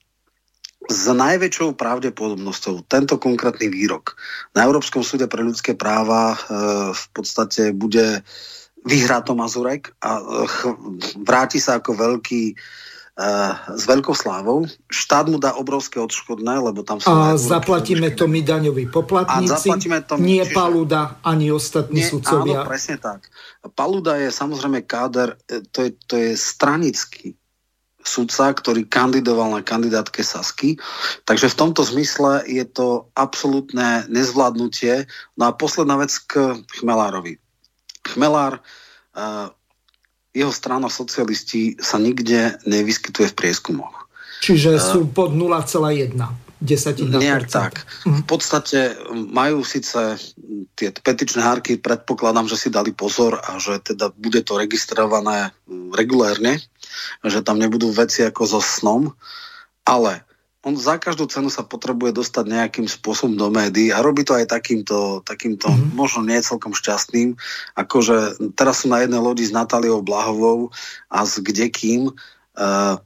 s najväčšou pravdepodobnosťou tento konkrétny výrok na Európskom súde pre ľudské práva e, v podstate bude vyhrá to Mazurek a ch- vráti sa ako veľký s veľkou slávou. Štát mu dá obrovské odškodné, lebo tam sú... A zaplatíme to my daňoví poplatníci, to my, nie čiže, Paluda, ani ostatní nie, sudcovia. Áno, presne tak. Paluda je samozrejme káder, to je, to je stranický sudca, ktorý kandidoval na kandidátke Sasky. Takže v tomto zmysle je to absolútne nezvládnutie. No a posledná vec k Chmelárovi. Chmelár... Uh, jeho strana socialisti sa nikde nevyskytuje v prieskumoch. Čiže sú pod nula celá jedna desatina percenta. Nejak tak. V podstate majú síce tie petičné hárky, predpokladám, že si dali pozor a že teda bude to registrované regulérne, že tam nebudú veci ako so snom, ale on za každú cenu sa potrebuje dostať nejakým spôsobom do médií a robí to aj takýmto, takýmto mm-hmm. možno nie celkom šťastným. Akože teraz sú na jednej lodi s Natáliou Blahovou a s kdekým. Uh,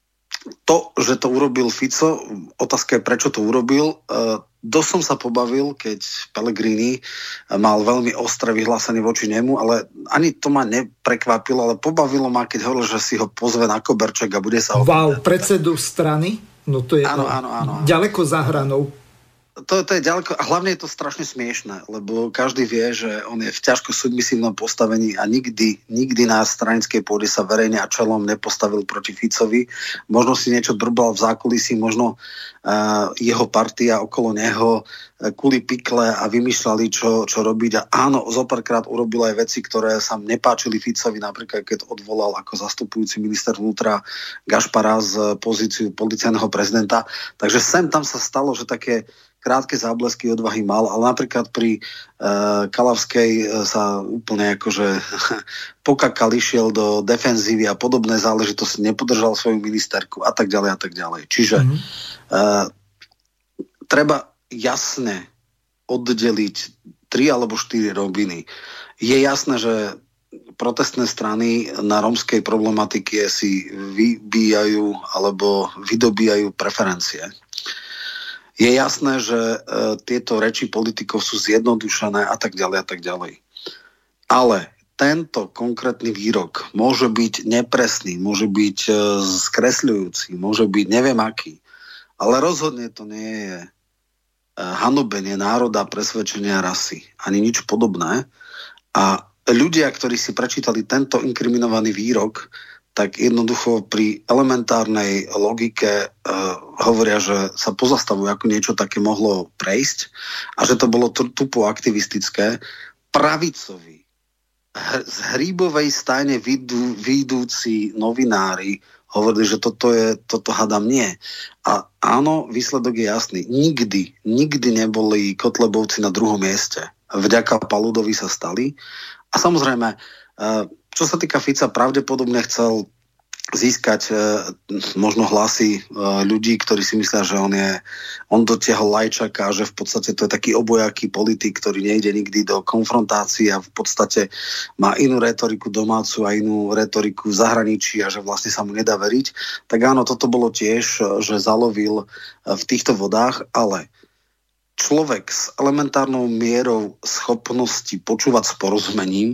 to, že to urobil Fico, otázka je, prečo to urobil. Uh, dosť som sa pobavil, keď Pellegrini mal veľmi ostré vyhlásenie voči nemu, ale ani to ma neprekvapilo, ale pobavilo ma, keď hovoril, že si ho pozve na koberček a bude sa... Wow, predsedu strany? No to je áno, áno, áno. ďaleko za hranou. To, to je ďaleko, a hlavne je to strašne smiešné, lebo každý vie, že on je v ťažko submisívnom postavení a nikdy, nikdy na stranickej pôde sa verejne a čelom nepostavil proti Ficovi. Možno si niečo drbal v zákulisí, možno uh, jeho partia okolo neho uh, kuli pikle a vymýšľali, čo, čo robiť. A áno, zopárkrát urobil aj veci, ktoré sa nepáčili Ficovi, napríklad keď odvolal ako zastupujúci minister vnútra Gašpara z pozíciu policajného prezidenta. Takže sem tam sa stalo, že také krátke záblesky odvahy mal, ale napríklad pri uh, Kalavskej uh, sa úplne akože pokakal, išiel do defenzívy a podobné záležitosti, nepodržal svoju ministerku a tak ďalej a tak ďalej. Čiže mm-hmm. uh, treba jasne oddeliť tri alebo štyri roviny. Je jasné, že protestné strany na rómskej problematike si vybíjajú alebo vydobíjajú preferencie. Je jasné, že e, tieto reči politikov sú zjednodušené a tak ďalej a tak ďalej. Ale tento konkrétny výrok môže byť nepresný, môže byť e, skresľujúci, môže byť neviem aký. Ale rozhodne to nie je e, hanobenie národa, presvedčenia rasy. Ani nič podobné. A ľudia, ktorí si prečítali tento inkriminovaný výrok, tak jednoducho pri elementárnej logike uh, hovoria, že sa pozastavujú, ako niečo také mohlo prejsť a že to bolo tupo aktivistické. Pravicovi, hr- z hríbovej stajne vydú, vydúci novinári hovorili, že toto je, toto hadam nie. A áno, výsledok je jasný. Nikdy, nikdy neboli Kotlebovci na druhom mieste. Vďaka Paludovi sa stali. A samozrejme, uh, čo sa týka Fica, pravdepodobne chcel získať e, možno hlasy e, ľudí, ktorí si myslia, že on je, on dotiahol Lajčaka, že v podstate to je taký obojaký politik, ktorý nejde nikdy do konfrontácií a v podstate má inú retoriku domácu a inú retoriku v zahraničí a že vlastne sa mu nedá veriť. Tak áno, toto bolo tiež, že zalovil v týchto vodách, ale človek s elementárnou mierou schopnosti počúvať s porozumením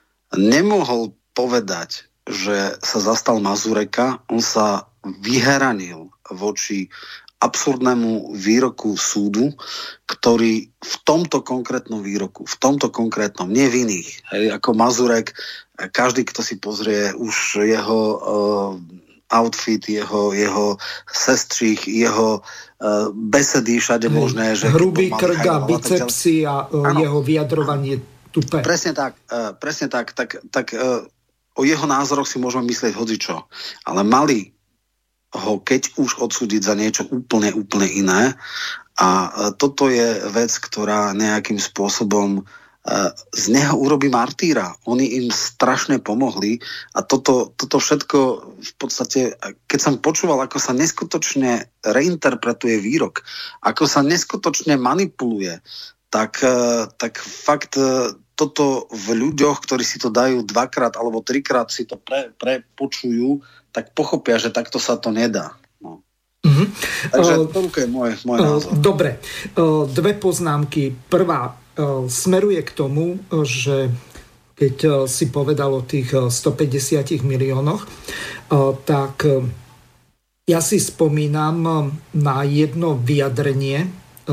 nemohol povedať, že sa zastal Mazureka, on sa vyheranil voči absurdnému výroku súdu, ktorý v tomto konkrétnom výroku, v tomto konkrétnom, nie v iných, hej, ako Mazurek, každý, kto si pozrie už jeho uh, outfit, jeho, jeho sestřích, jeho uh, besedy všade možné. Že hrubý krk a bicepsy a uh, jeho vyjadrovanie tupé. Presne tak, uh, presne tak, tak, tak uh, o jeho názoroch si môžeme myslieť hocičo, ale mali ho keď už odsúdiť za niečo úplne, úplne iné a uh, toto je vec, ktorá nejakým spôsobom uh, z neho urobí martýra. Oni im strašne pomohli a toto, toto všetko v podstate, keď som počúval, ako sa neskutočne reinterpretuje výrok, ako sa neskutočne manipuluje, tak, uh, tak fakt uh, toto v ľuďoch, ktorí si to dajú dvakrát alebo trikrát si to pre, prepočujú, tak pochopia, že takto sa to nedá. No. Mm-hmm. Takže uh, toľko je môj, môj uh, názor. Dobre, uh, dve poznámky. Prvá uh, smeruje k tomu, že keď uh, si povedal o tých uh, stopäťdesiat miliónoch, uh, tak uh, Ja si spomínam na jedno vyjadrenie.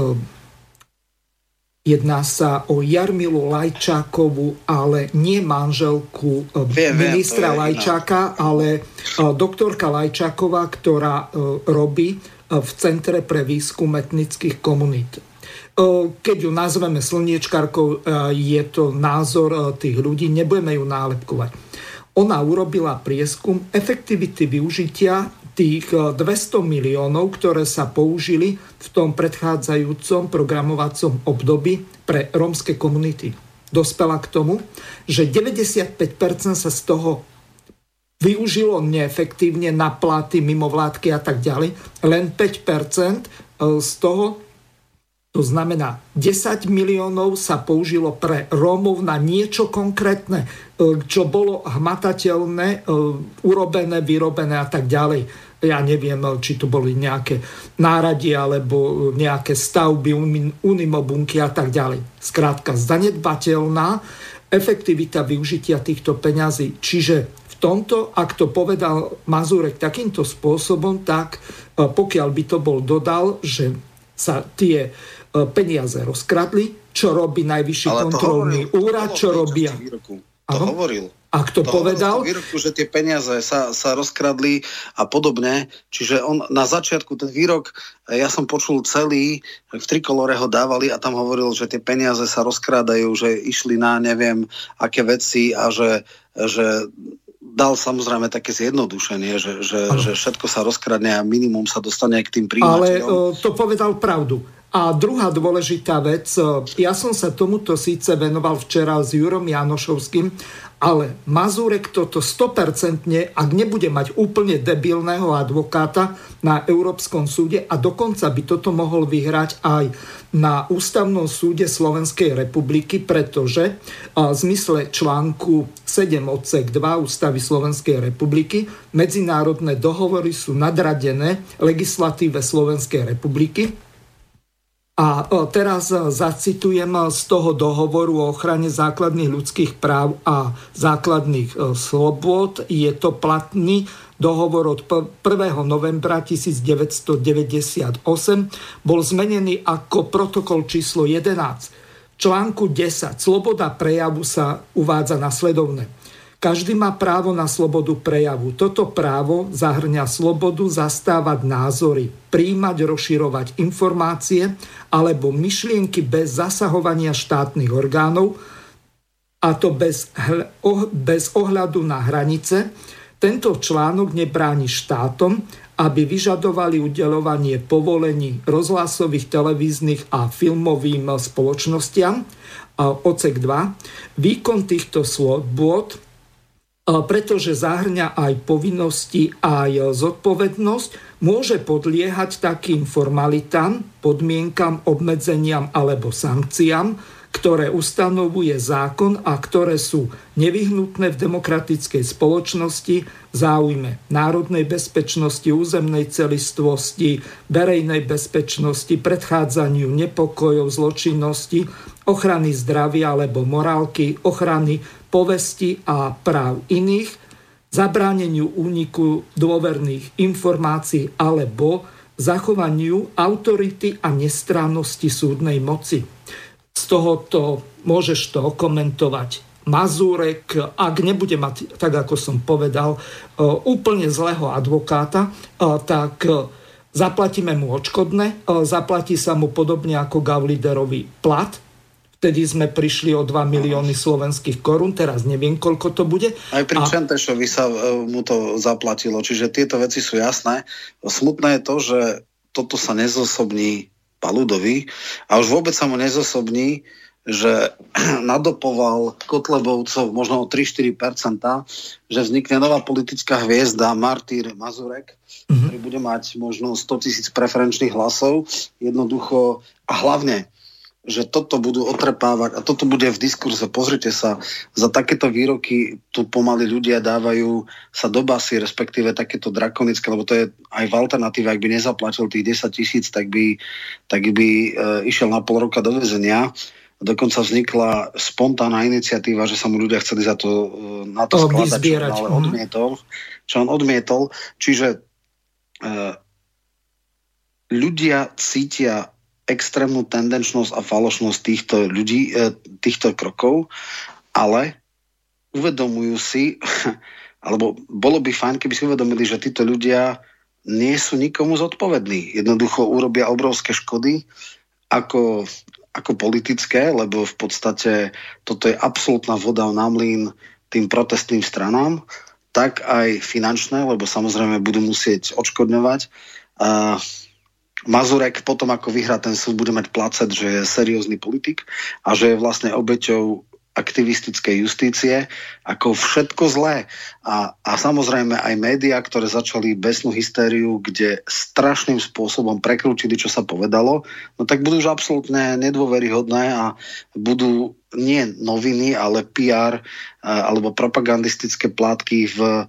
Jedná sa o Jarmilu Lajčákovú, ale nie manželku viem, ministra viem, Lajčáka, ale doktorka Lajčáková, ktorá robí v Centre pre výskum etnických komunít. Keď ju nazveme slniečkarkou, je to názor tých ľudí, nebudeme ju nálepkovať. Ona urobila prieskum efektivity využitia tých dvesto miliónov, ktoré sa použili v tom predchádzajúcom programovacom období pre rómske komunity. Dospela k tomu, že deväťdesiatpäť percent sa z toho využilo neefektívne na platy, mimovládky a tak ďalej. Len päť percent z toho, to znamená desať miliónov, sa použilo pre Rómov na niečo konkrétne, čo bolo hmatateľné, urobené, vyrobené a tak ďalej. Ja neviem, či to boli nejaké náradie alebo nejaké stavby, unimobunky a tak ďalej. Skrátka, zanedbateľná efektivita využitia týchto peňazí. Čiže v tomto, ak to povedal Mazurek takýmto spôsobom, tak pokiaľ by to bol dodal, že sa tie peniaze rozkradli, čo robí Najvyšší kontrolný úrad, čo robia... To ano? hovoril. Ak to, to povedal... Výroku, že tie peniaze sa, sa rozkradli a podobne. Čiže on na začiatku, ten výrok, ja som počul celý, v Trikolore ho dávali a tam hovoril, že tie peniaze sa rozkrádajú, že išli na neviem aké veci a že, že dal samozrejme také zjednodušenie, že, že, že všetko sa rozkradne a minimum sa dostane k tým príjimateľom. Ale to povedal pravdu. A druhá dôležitá vec, ja som sa tomuto síce venoval včera s Jurom Janošovským, ale Mazurek toto sto percent, ak nebude mať úplne debilného advokáta na Európskom súde a dokonca by toto mohol vyhrať aj na Ústavnom súde Slovenskej republiky, pretože v zmysle článku sedem odsek dva Ústavy Slovenskej republiky medzinárodné dohovory sú nadradené legislatíve Slovenskej republiky. A teraz zacitujem z toho dohovoru o ochrane základných ľudských práv a základných slobôd. Je to platný dohovor od prvého novembra devätnásťstodeväťdesiatosem. Bol zmenený ako protokol číslo jedenásť. V článku desať sloboda prejavu sa uvádza nasledovne. Každý má právo na slobodu prejavu. Toto právo zahŕňa slobodu zastávať názory, prijímať, rozširovať informácie alebo myšlienky bez zasahovania štátnych orgánov, a to bez, bez ohľadu na hranice. Tento článok nebráni štátom, aby vyžadovali udeľovanie povolení rozhlasových, televíznych a filmovým spoločnostiam. Odsek dva. Výkon týchto slobôd, pretože zahŕňa aj povinnosti, aj zodpovednosť, môže podliehať takým formalitám, podmienkam, obmedzeniam alebo sankciám, ktoré ustanovuje zákon a ktoré sú nevyhnutné v demokratickej spoločnosti v záujme národnej bezpečnosti, územnej celistvosti, verejnej bezpečnosti, predchádzaniu nepokojov, zločinnosti, ochrany zdravia alebo morálky, ochrany povesti a práv iných, zabráneniu úniku dôverných informácií alebo zachovaniu autority a nestrannosti súdnej moci. Z tohoto môžeš to okomentovať Mazurek, ak nebude mať, tak ako som povedal, úplne zlého advokáta, tak zaplatíme mu odškodné, zaplatí sa mu podobne ako Gauliderovi plat. Vtedy sme prišli o dva milióny slovenských korún, teraz neviem, koľko to bude. Aj pri a... Čentešovi sa mu to zaplatilo, čiže tieto veci sú jasné. Smutné je to, že toto sa nezosobní Paludovi a už vôbec sa mu nezosobní, že nadopoval Kotlebovcov možno o tri až štyri percentá, že vznikne nová politická hviezda Martýr Mazurek, mm-hmm. ktorý bude mať možno sto tisíc preferenčných hlasov. Jednoducho a hlavne, že toto budú otrepávať a toto bude v diskurze. Pozrite sa, za takéto výroky tu pomaly ľudia dávajú sa do basy, respektíve takéto drakonické, lebo to je aj v alternatíve, ak by nezaplatil tých desať tisíc, tak by, tak by e, išiel na pol roka do väzenia. Dokonca vznikla spontánna iniciatíva, že sa mu ľudia chceli za to, e, na to skladať, čo on ale odmietol. Čo on odmietol. Čiže ľudia cítia extrémnu tendenčnosť a falošnosť týchto ľudí, týchto krokov, ale uvedomujú si, alebo bolo by fajn, keby si uvedomili, že títo ľudia nie sú nikomu zodpovední. Jednoducho urobia obrovské škody ako, ako politické, lebo v podstate toto je absolútna voda na mlyn tým protestným stranám, tak aj finančné, lebo samozrejme budú musieť odškodňovať. A Mazurek potom, ako vyhrá ten súd, bude mať placet, že je seriózny politik a že je vlastne obeťou aktivistickej justície, ako všetko zlé. A, a samozrejme aj médiá, ktoré začali besnú hystériu, kde strašným spôsobom prekrútili, čo sa povedalo, no tak budú už absolútne nedôveryhodné a budú nie noviny, ale pé er alebo propagandistické plátky v e,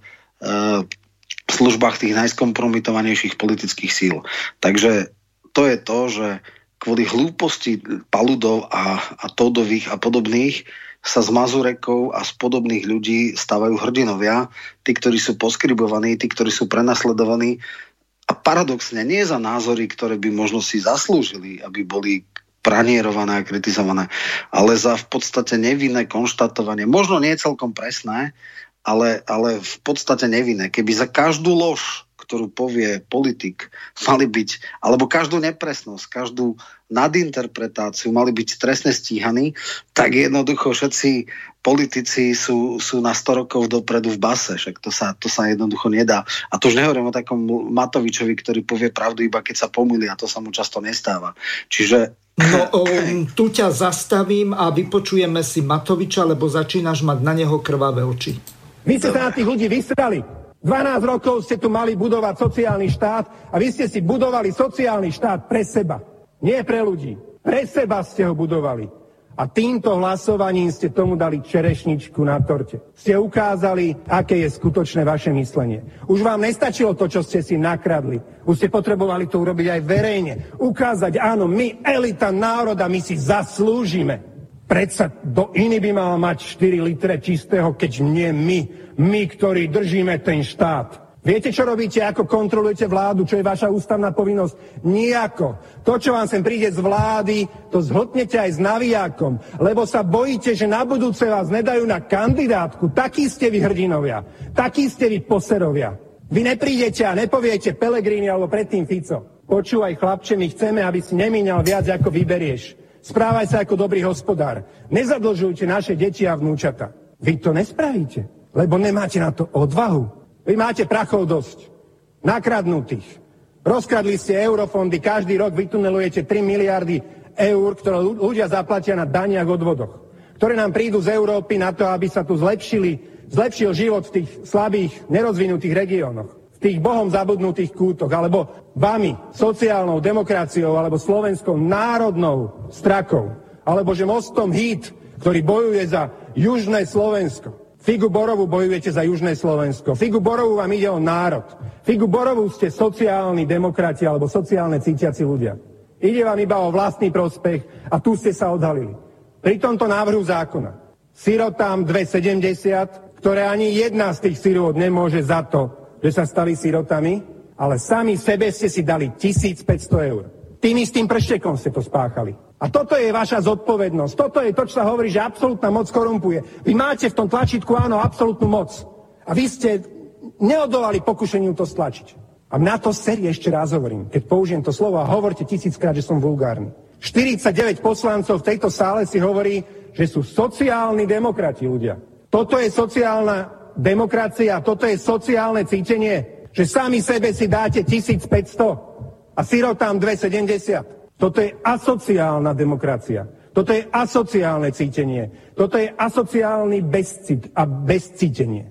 službách tých najskompromitovanejších politických síl. Takže to je to, že kvôli hlúposti Paludov a, a Todových a podobných sa z Mazurekov a z podobných ľudí stávajú hrdinovia, tí, ktorí sú poskribovaní, tí, ktorí sú prenasledovaní a paradoxne nie za názory, ktoré by možno si zaslúžili, aby boli pranierované a kritizované, ale za v podstate nevinné konštatovanie, možno nie celkom presné, ale, ale v podstate nevinné. Keby za každú lož, ktorú povie politik, mali byť, alebo každú nepresnosť, každú nadinterpretáciu mali byť trestne stíhaní, tak jednoducho všetci politici sú, sú na sto rokov dopredu v base, však to sa, to sa jednoducho nedá. A to už nehovorím o takom Matovičovi, ktorý povie pravdu iba keď sa pomýli, a to sa mu často nestáva. Čiže... No, um, tu ťa zastavím a vypočujeme si Matoviča, lebo začínaš mať na neho krvavé oči. Vy ste sa na tých ľudí vystrali. dvanásť rokov ste tu mali budovať sociálny štát a vy ste si budovali sociálny štát pre seba. Nie pre ľudí. Pre seba ste ho budovali. A týmto hlasovaním ste tomu dali čerešničku na torte. Ste ukázali, aké je skutočné vaše myslenie. Už vám nestačilo to, čo ste si nakradli. Už ste potrebovali to urobiť aj verejne. Ukázať, áno, my, elita národa, my si zaslúžime. Predsa do iný by mal mať štyri litre čistého, keď nie my. My, ktorí držíme ten štát. Viete, čo robíte, ako kontrolujete vládu, čo je vaša ústavná povinnosť? Nijako. To, čo vám sem príde z vlády, to zhltnete aj s navijákom, lebo sa bojíte, že na budúce vás nedajú na kandidátku. Takí ste vy hrdinovia. Takí ste vy poserovia. Vy neprídete a nepoviete Pellegrini alebo predtým Fico. Počúvaj, chlapče, my chceme, aby si nemíňal viac, ako vyberieš. Správaj sa ako dobrý hospodár. Nezadlžujte naše deti a vnúčata. Vy to nespravíte, lebo nemáte na to odvahu. Vy máte prachov dosť. Nakradnutých. Rozkradli ste eurofondy, každý rok vytunelujete tri miliardy eur, ktoré ľudia zaplatia na daniach odvodoch, ktoré nám prídu z Európy na to, aby sa tu zlepšili, zlepšil život v tých slabých, nerozvinutých regiónoch, v tých bohom zabudnutých kútoch, alebo vami, sociálnou demokraciou, alebo slovenskou národnou strakou, alebo že mostom Híd, ktorý bojuje za južné Slovensko. Figu Borovu bojujete za južné Slovensko. Figu Borovu vám ide o národ. Figu Borovu ste sociálni demokrati alebo sociálne cítiaci ľudia. Ide vám iba o vlastný prospech a tu ste sa odhalili. Pri tomto návrhu zákona sirotám dve sedemdesiat, ktoré ani jedna z tých sirôt nemôže za to, že sa stali sirotami, ale sami sebe ste si dali tisícpäťsto eur. Tým istým prštekom ste to spáchali. A toto je vaša zodpovednosť. Toto je to, čo sa hovorí, že absolútna moc korumpuje. Vy máte v tom tlačítku, áno, absolútnu moc. A vy ste neodolali pokušeniu to stlačiť. A na to sérii ešte raz hovorím, keď použijem to slovo a hovorte tisíckrát, že som vulgárny. štyridsaťdeväť poslancov v tejto sále si hovorí, že sú sociálni demokrati ľudia. Toto je sociálna demokracia, toto je sociálne cítenie, že sami sebe si dáte tisícpäťsto a sirotám dve sedemdesiat. Toto je asociálna demokracia. Toto je asociálne cítenie. Toto je asociálny bezcit a bezcítenie.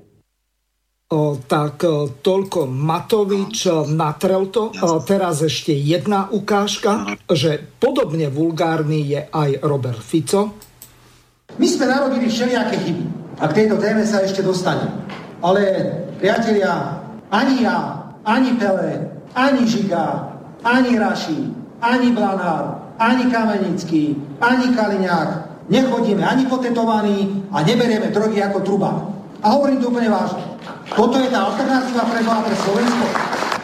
O, tak o, toľko Matovič natrel to. O, teraz ešte jedna ukážka, že podobne vulgárny je aj Robert Fico. My sme narobili všelijaké chyby. A k tejto téme sa ešte dostanem. Ale, priatelia, ani ja, ani Pele, ani Žiga, ani Raši, ani Blanár, ani Kamenický, ani Kaliňák nechodíme ani potetovaní a neberieme drogy ako truba. A hovorím to úplne vážne. Toto je tá alternatíva pre Boha pre Slovensko.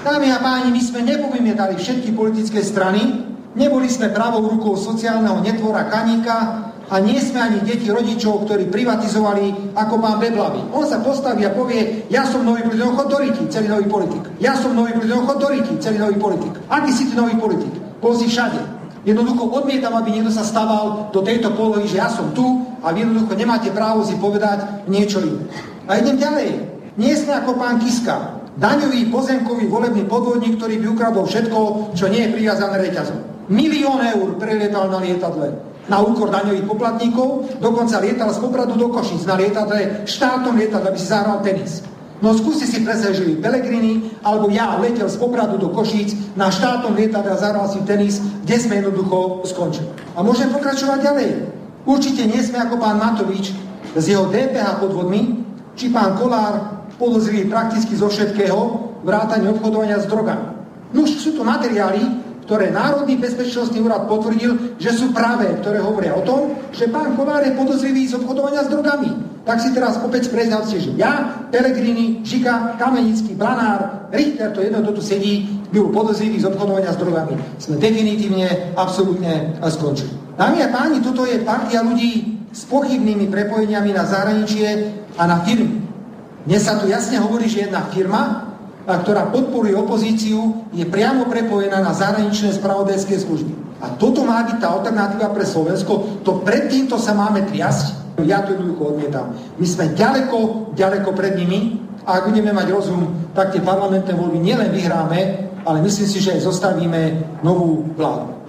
Dámy a páni, my sme nepovymietali všetky politické strany, neboli sme pravou rukou sociálneho netvora Kaníka a nie sme ani deti rodičov, ktorí privatizovali ako pán Beblavý. On sa postaví a povie, ja som nový politik, chod do Riti, celý nový politik. Ja som nový politik, chod do Riti, celý nový politik. Aký si ty nový politik? Bol si všade. Jednoducho odmietam, aby niekto sa stával do tejto polohy, že ja som tu a vy jednoducho nemáte právo si povedať niečo iné. A idem ďalej. Nie sme ako pán Kiska. Daňový, pozemkový, volebný podvodník, ktorý by ukradol všetko, čo nie je priviazané reťazom. Milión eur prelietal na lietadle na úkor daňových poplatníkov, dokonca lietal z Popradu do Košíc na lietadle, štátnom lietadle, aby si zahral tenis. No skúsi si predstaviť, že Pellegrini alebo ja letel z Popradu do Košíc na štátnom lietadle a zahral si tenis, kde sme jednoducho skončili. A môžem pokračovať ďalej. Určite nie sme ako pán Matovič s jeho dé pé há podvodmi, či pán Kolár podozrivý prakticky zo všetkého, vrátane obchodovania s drogami. No už sú to materiály, ktoré Národný bezpečnostný úrad potvrdil, že sú pravé, ktoré hovoria o tom, že pán Kolár je podozrivý z obchodovania s drogami. Tak si teraz opäť predstavte, že ja, Pellegrini, Žika, Kamenický, Blanár, Richter, to jedno, kto tu sedí, byl podozrivý z obchodovania s drogami. Sme definitívne, absolútne skončili. Dámy a páni, toto je partia ľudí s pochybnými prepojeniami na zahraničie a na firmy. Dnes sa tu jasne hovorí, že jedna firma, ktorá podporuje opozíciu, je priamo prepojená na zahraničné spravodajské služby. A toto má byť tá alternatíva pre Slovensko. To pred týmto sa máme triasť. Ja to jednoducho odmietam. My sme ďaleko, ďaleko pred nimi a ak budeme mať rozum, tak tie parlamentné voľby nielen vyhráme, ale myslím si, že aj zostavíme novú vládu.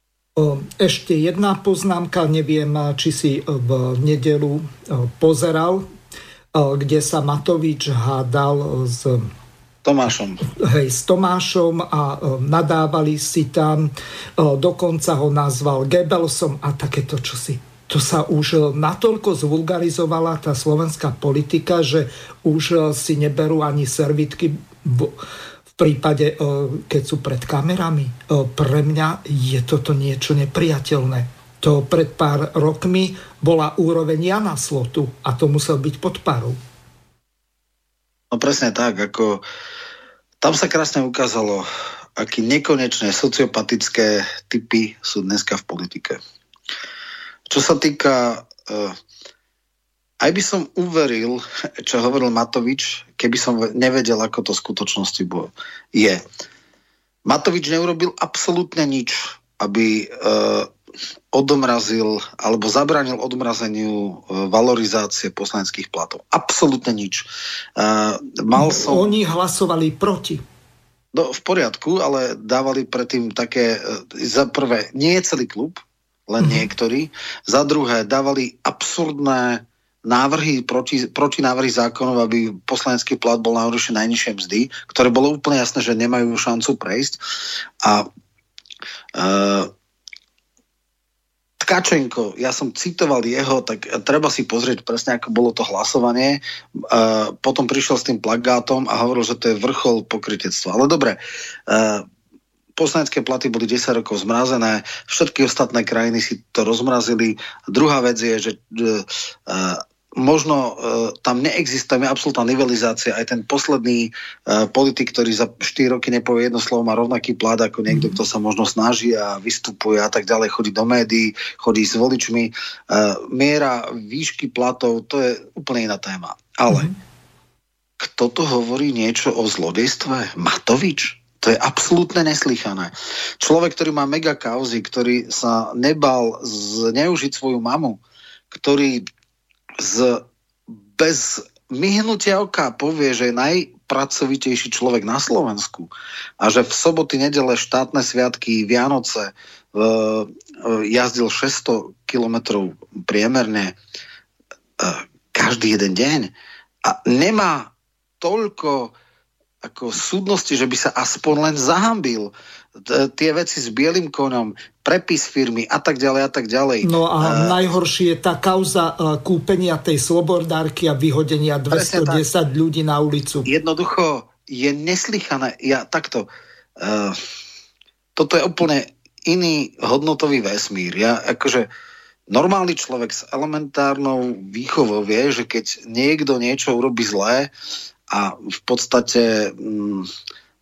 Ešte jedna poznámka, neviem, či si v nedeľu pozeral, kde sa Matovič hádal s Tomášom. Hej, s Tomášom a nadávali si tam, dokonca ho nazval Goebbelsom a takéto čosi. To sa už natoľko zvulgarizovala tá slovenská politika, že už si neberú ani servitky v prípade, keď sú pred kamerami. Pre mňa je toto niečo nepriateľné. To pred pár rokmi bola úroveň Jana Slotu a to musel byť pod parou. No presne tak, ako tam sa krásne ukázalo, aký nekonečné sociopatické typy sú dneska v politike. Čo sa týka, uh, aj by som uveril, čo hovoril Matovič, keby som nevedel, ako to v skutočnosti bolo. Je. Matovič neurobil absolútne nič, aby uh, odomrazil alebo zabránil odmrazeniu valorizácie poslaneckých platov. Absolútne nič. Uh, mal som... Oni hlasovali proti. No, v poriadku, ale dávali predtým také, za prvé, nie je celý klub, len mm-hmm. niektorí. Za druhé, dávali absurdné návrhy, proti, proti návrhy zákonov, aby poslanecký plat bol na úrovni najnižšej mzdy, ktoré bolo úplne jasné, že nemajú šancu prejsť. A uh, Tkačenko, ja som citoval jeho, tak treba si pozrieť presne, ako bolo to hlasovanie. Uh, potom prišiel s tým plagátom a hovoril, že to je vrchol pokrytectva. Ale dobre, uh, poslanecké platy boli desať rokov zmrazené, všetky ostatné krajiny si to rozmrazili. Druhá vec je, že uh, možno uh, tam neexistuje absolútna nivelizácia. Aj ten posledný uh, politik, ktorý za štyri roky nepovie jedno slovo, má rovnaký plat ako niekto, kto sa možno snaží a vystupuje a tak ďalej, chodí do médií, chodí s voličmi. Uh, miera výšky platov, to je úplne iná téma. Ale mm-hmm. kto tu hovorí niečo o zlodejstve? Matovič? To je absolútne neslychané. Človek, ktorý má mega kauzy, ktorý sa nebal zneužiť svoju mamu, ktorý z, bez myhnutia oka povie, že je najpracovitejší človek na Slovensku a že v soboty, nedele, štátne sviatky, Vianoce uh, jazdil šesťsto kilometrov priemerne uh, každý jeden deň a nemá toľko ako súdnosti, že by sa aspoň len zahambil. Tie veci s bielým koňom, prepis firmy a tak ďalej a tak ďalej. No a uh, najhoršie je tá kauza uh, kúpenia tej slobodárky a vyhodenia dvestodesať ľudí na ulicu. Jednoducho je neslychané. Ja takto. Uh, toto je úplne iný hodnotový vesmír. Ja akože normálny človek s elementárnou výchovou vie, že keď niekto niečo urobí zlé, a v podstate mm,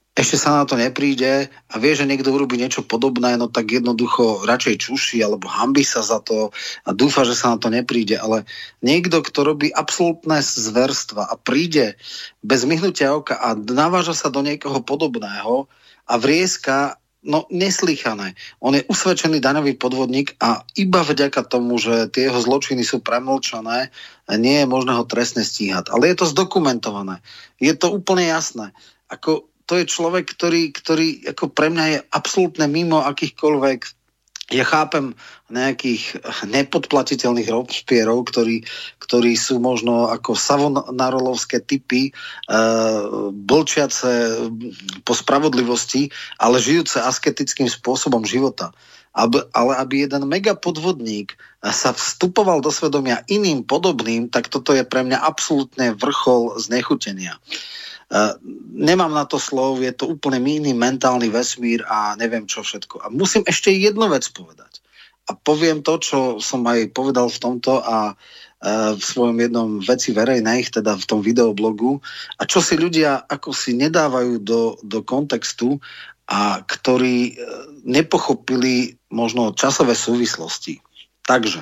ešte sa na to nepríde a vie, že niekto urobí niečo podobné, no tak jednoducho radšej čuší alebo hanbí sa za to a dúfa, že sa na to nepríde. Ale niekto, kto robí absolútne zverstva a príde bez myhnutia oka a naváža sa do niekoho podobného a vrieska, no neslýchané. On je usvedčený daňový podvodník a iba vďaka tomu, že tie jeho zločiny sú premlčané, nie je možné ho trestne stíhať. Ale je to zdokumentované. Je to úplne jasné. Ako to je človek, ktorý, ktorý ako pre mňa je absolútne mimo akýchkoľvek, ja chápem nejakých nepodplatiteľných Robespierrov, ktorí, ktorí sú možno ako savonarolovské typy, e, blčiace po spravodlivosti, ale žijúce asketickým spôsobom života. Aby, ale aby jeden megapodvodník sa vstupoval do svedomia iným podobným, tak toto je pre mňa absolútne vrchol znechutenia. Uh, nemám na to slov, je to úplne iný mentálny vesmír a neviem čo všetko. A musím ešte jednu vec povedať. A poviem to, čo som aj povedal v tomto a uh, v svojom jednom veci verejnej, teda v tom videoblogu, a čo si ľudia ako si nedávajú do, do kontextu a ktorí uh, nepochopili možno časové súvislosti. Takže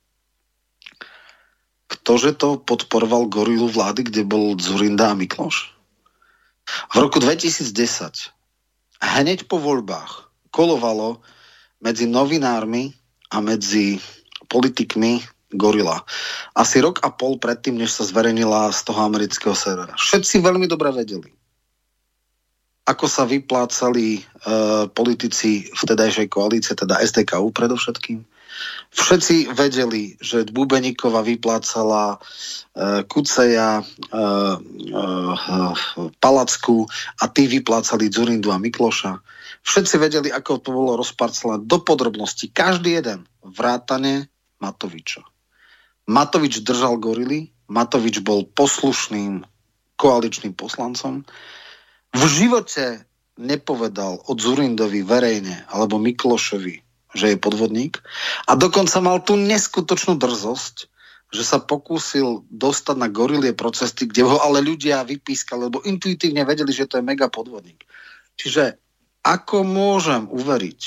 ktože to podporoval gorilu vlády, kde bol Dzurinda a Mikloš? V roku dvetisícdesať, hneď po voľbách, kolovalo medzi novinármi a medzi politikmi gorila. Asi rok a pol predtým, než sa zverejnila z toho amerického servera. Všetci veľmi dobre vedeli, ako sa vyplácali e, politici vtedajšej koalície, teda es dé ká ú predovšetkým. Všetci vedeli, že Bubeníková vyplácala uh, Kuceja, uh, uh, Palacku a tí vyplácali Dzurindu a Mikloša. Všetci vedeli, ako to bolo rozparcelené do podrobností. Každý jeden. Vrátane Matoviča. Matovič držal gorily, Matovič bol poslušným koaličným poslancom. V živote nepovedal o Dzurindovi verejne alebo Miklošovi, že je podvodník. A dokonca mal tú neskutočnú drzosť, že sa pokúsil dostať na gorilie procesy, kde ho ale ľudia vypískali, lebo intuitívne vedeli, že to je mega podvodník. Čiže ako môžem uveriť,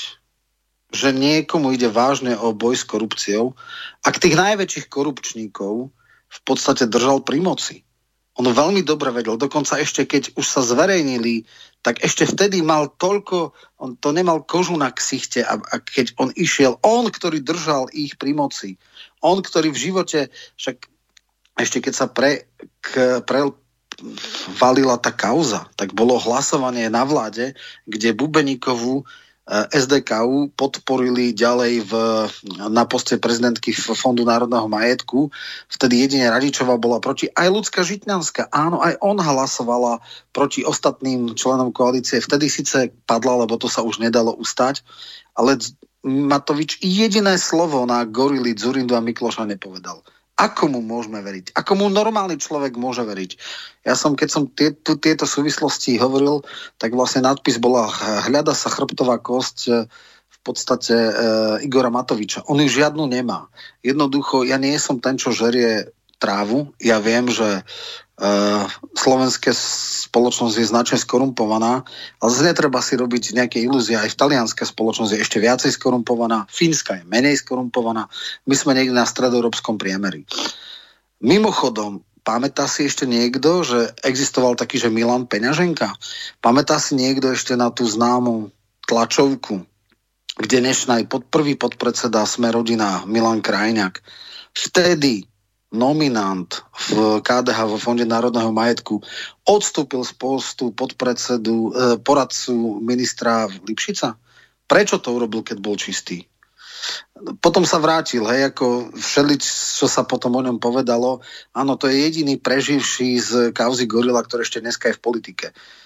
že niekomu ide vážne o boj s korupciou, ak tých najväčších korupčníkov v podstate držal pri moci? On veľmi dobre vedel, dokonca ešte keď už sa zverejnili, tak ešte vtedy mal toľko, on to nemal kožu na ksichte a, a keď on išiel, on, ktorý držal ich pri moci, on, ktorý v živote, však ešte keď sa pre, k, pre valila tá kauza, tak bolo hlasovanie na vláde, kde Bubeníkovú es dé ká ú podporili ďalej v, na poste prezidentky Fondu národného majetku. Vtedy jedine Radičová bola proti. Aj Ľudská Žitňanská. Áno, aj on hlasovala proti ostatným členom koalície. Vtedy síce padla, lebo to sa už nedalo ustať. Ale Matovič jediné slovo na gorily Dzurindu a Mikloša nepovedal. Ako mu môžeme veriť? Ako mu normálny človek môže veriť? Ja som, keď som tie, tu, tieto súvislosti hovoril, tak vlastne nadpis bola hľada sa chrbtová kosť v podstate e, Igora Matoviča. On ju žiadnu nemá. Jednoducho, ja nie som ten, čo žerie trávu. Ja viem, že Uh, slovenská spoločnosť je značne skorumpovaná, ale zase netreba si robiť nejaké ilúzie. Aj talianská spoločnosť je ešte viacej skorumpovaná, fínska je menej skorumpovaná. My sme niekde na stredoeurópskom priemeri. Mimochodom, pamätá si ešte niekto, že existoval taký, že Milan Peňaženka? Pamätá si niekto ešte na tú známu tlačovku, kde dnešný pod, prvý podpredseda Sme rodina Milan Krajňák vtedy nominant v ká dé há vo Fonde národného majetku odstúpil z postu podpredsedu, eh, poradcu ministra Lipšica? Prečo to urobil, keď bol čistý? Potom sa vrátil, hej, ako všelič, čo sa potom o ňom povedalo. Áno, to je jediný preživší z kauzy Gorila, ktorý ešte dneska je v politike.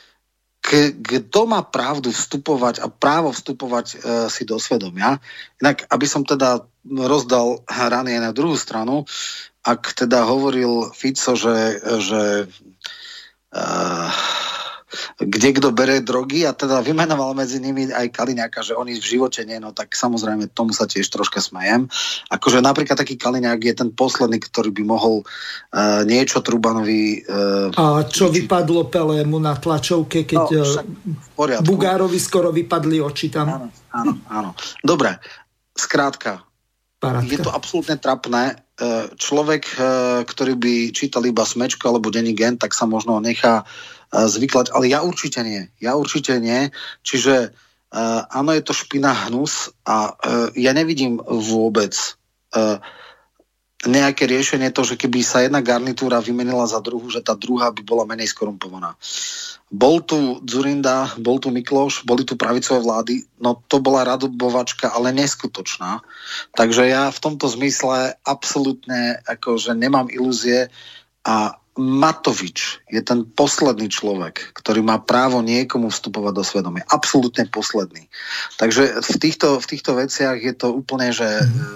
K- kto má pravdu vstupovať a právo vstupovať e, si do svedomia? Inak, aby som teda rozdal rany aj na druhú stranu, ak teda hovoril Fico, že, že uh, kde kto berie drogy a teda vymenoval medzi nimi aj Kaliňáka, že oni v živote nie, no tak samozrejme tomu sa tiež troška smejem. Akože napríklad taký Kaliňák je ten posledný, ktorý by mohol uh, niečo Trubanovi... Uh, a čo vyčiť. Vypadlo Pelému na tlačovke, keď no, Bugárovi skoro vypadli oči tam? Áno, áno, áno. Dobre, skrátka, Parátka. Je to absolútne trapné. Človek, ktorý by čítal iba Smečko alebo denní Gen, tak sa možno nechá zvyklať, ale ja určite nie. Ja určite nie. Čiže áno, je to špina, hnus a ja nevidím vôbec nejaké riešenie to, že keby sa jedna garnitúra vymenila za druhú, že tá druhá by bola menej skorumpovaná. Bol tu Dzurinda, bol tu Mikloš, boli tu pravicové vlády, no to bola radobovačka, ale neskutočná. Takže ja v tomto zmysle absolútne akože nemám ilúzie a Matovič je ten posledný človek, ktorý má právo niekomu vstupovať do svedomia. Absolútne posledný. Takže v týchto, v týchto veciach je to úplne, že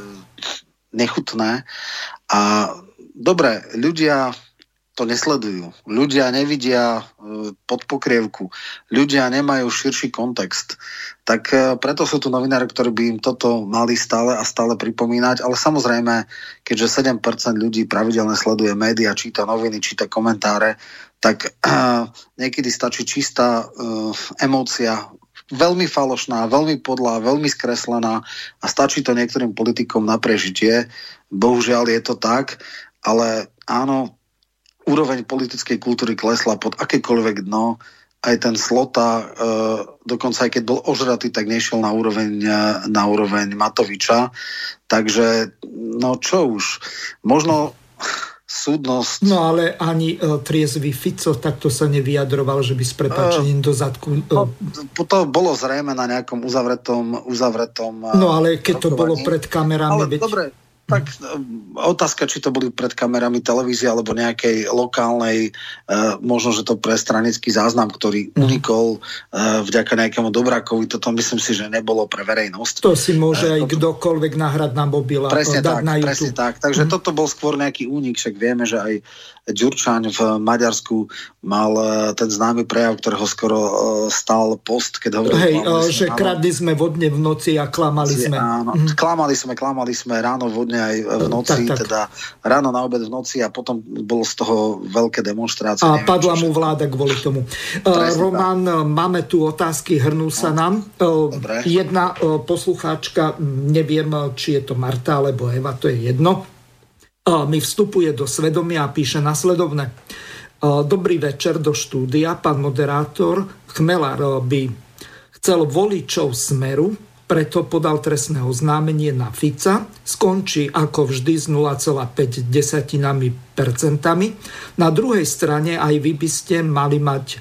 nechutné a dobre, ľudia to nesledujú. Ľudia nevidia pod pokrievku. Ľudia nemajú širší kontext. Tak preto sú tu novinári, ktorí by im toto mali stále a stále pripomínať, ale samozrejme, keďže sedem percent ľudí pravidelne sleduje médiá, číta noviny, číta komentáre, tak uh, niekedy stačí čistá uh, emócia, veľmi falošná, veľmi podlá, veľmi skreslená a stačí to niektorým politikom na prežitie. Bohužiaľ je to tak, ale áno, úroveň politickej kultúry klesla pod akékoľvek dno. Aj ten Slota, e, dokonca aj keď bol ožratý, tak nešiel na úroveň, na úroveň Matoviča. Takže, no čo už, možno súdnosť... No ale ani uh, triezvy Fico takto sa nevyjadroval, že by s prepáčením uh, do zadku... Uh, no, to bolo zrejme na nejakom uzavretom... uzavretom no ale keď rokovaní. To bolo pred kamerami... Ale veď... dobre, tak otázka, či to boli pred kamerami televízie alebo nejakej lokálnej, uh, možno, že to pre stranický záznam, ktorý mm. unikol uh, vďaka nejakému Dobrákovi, toto myslím si, že nebolo pre verejnosť. To si môže uh, aj toto... kdokoľvek nahrať na mobil a dať tak, na YouTube. Presne tak, takže mm. toto bol skôr nejaký únik, však vieme, že aj Ďurčaň v Maďarsku mal ten známy prejav, ktorého skoro stál post, keď hovoril... Hej, že kradli sme vodne v noci a klamali sme. Áno, mm. klamali sme, klamali sme ráno vodne aj v noci, tak, tak. teda ráno na obed v noci a potom bolo z toho veľké demonštrácie. A neviem, padla mu vláda kvôli tomu. Presne Roman, tak. Máme tu otázky, hrnú sa no. nám. Dobre. Jedna poslucháčka, neviem, či je to Marta alebo Eva, to je jedno, mi vstupuje do svedomia a píše nasledovne. Dobrý večer do štúdia, pán moderátor. Chmelár by chcel voličov Smeru, preto podal trestné oznámenie na Fica. Skončí ako vždy s nula celá päť percentami. Na druhej strane aj vy by ste mali mať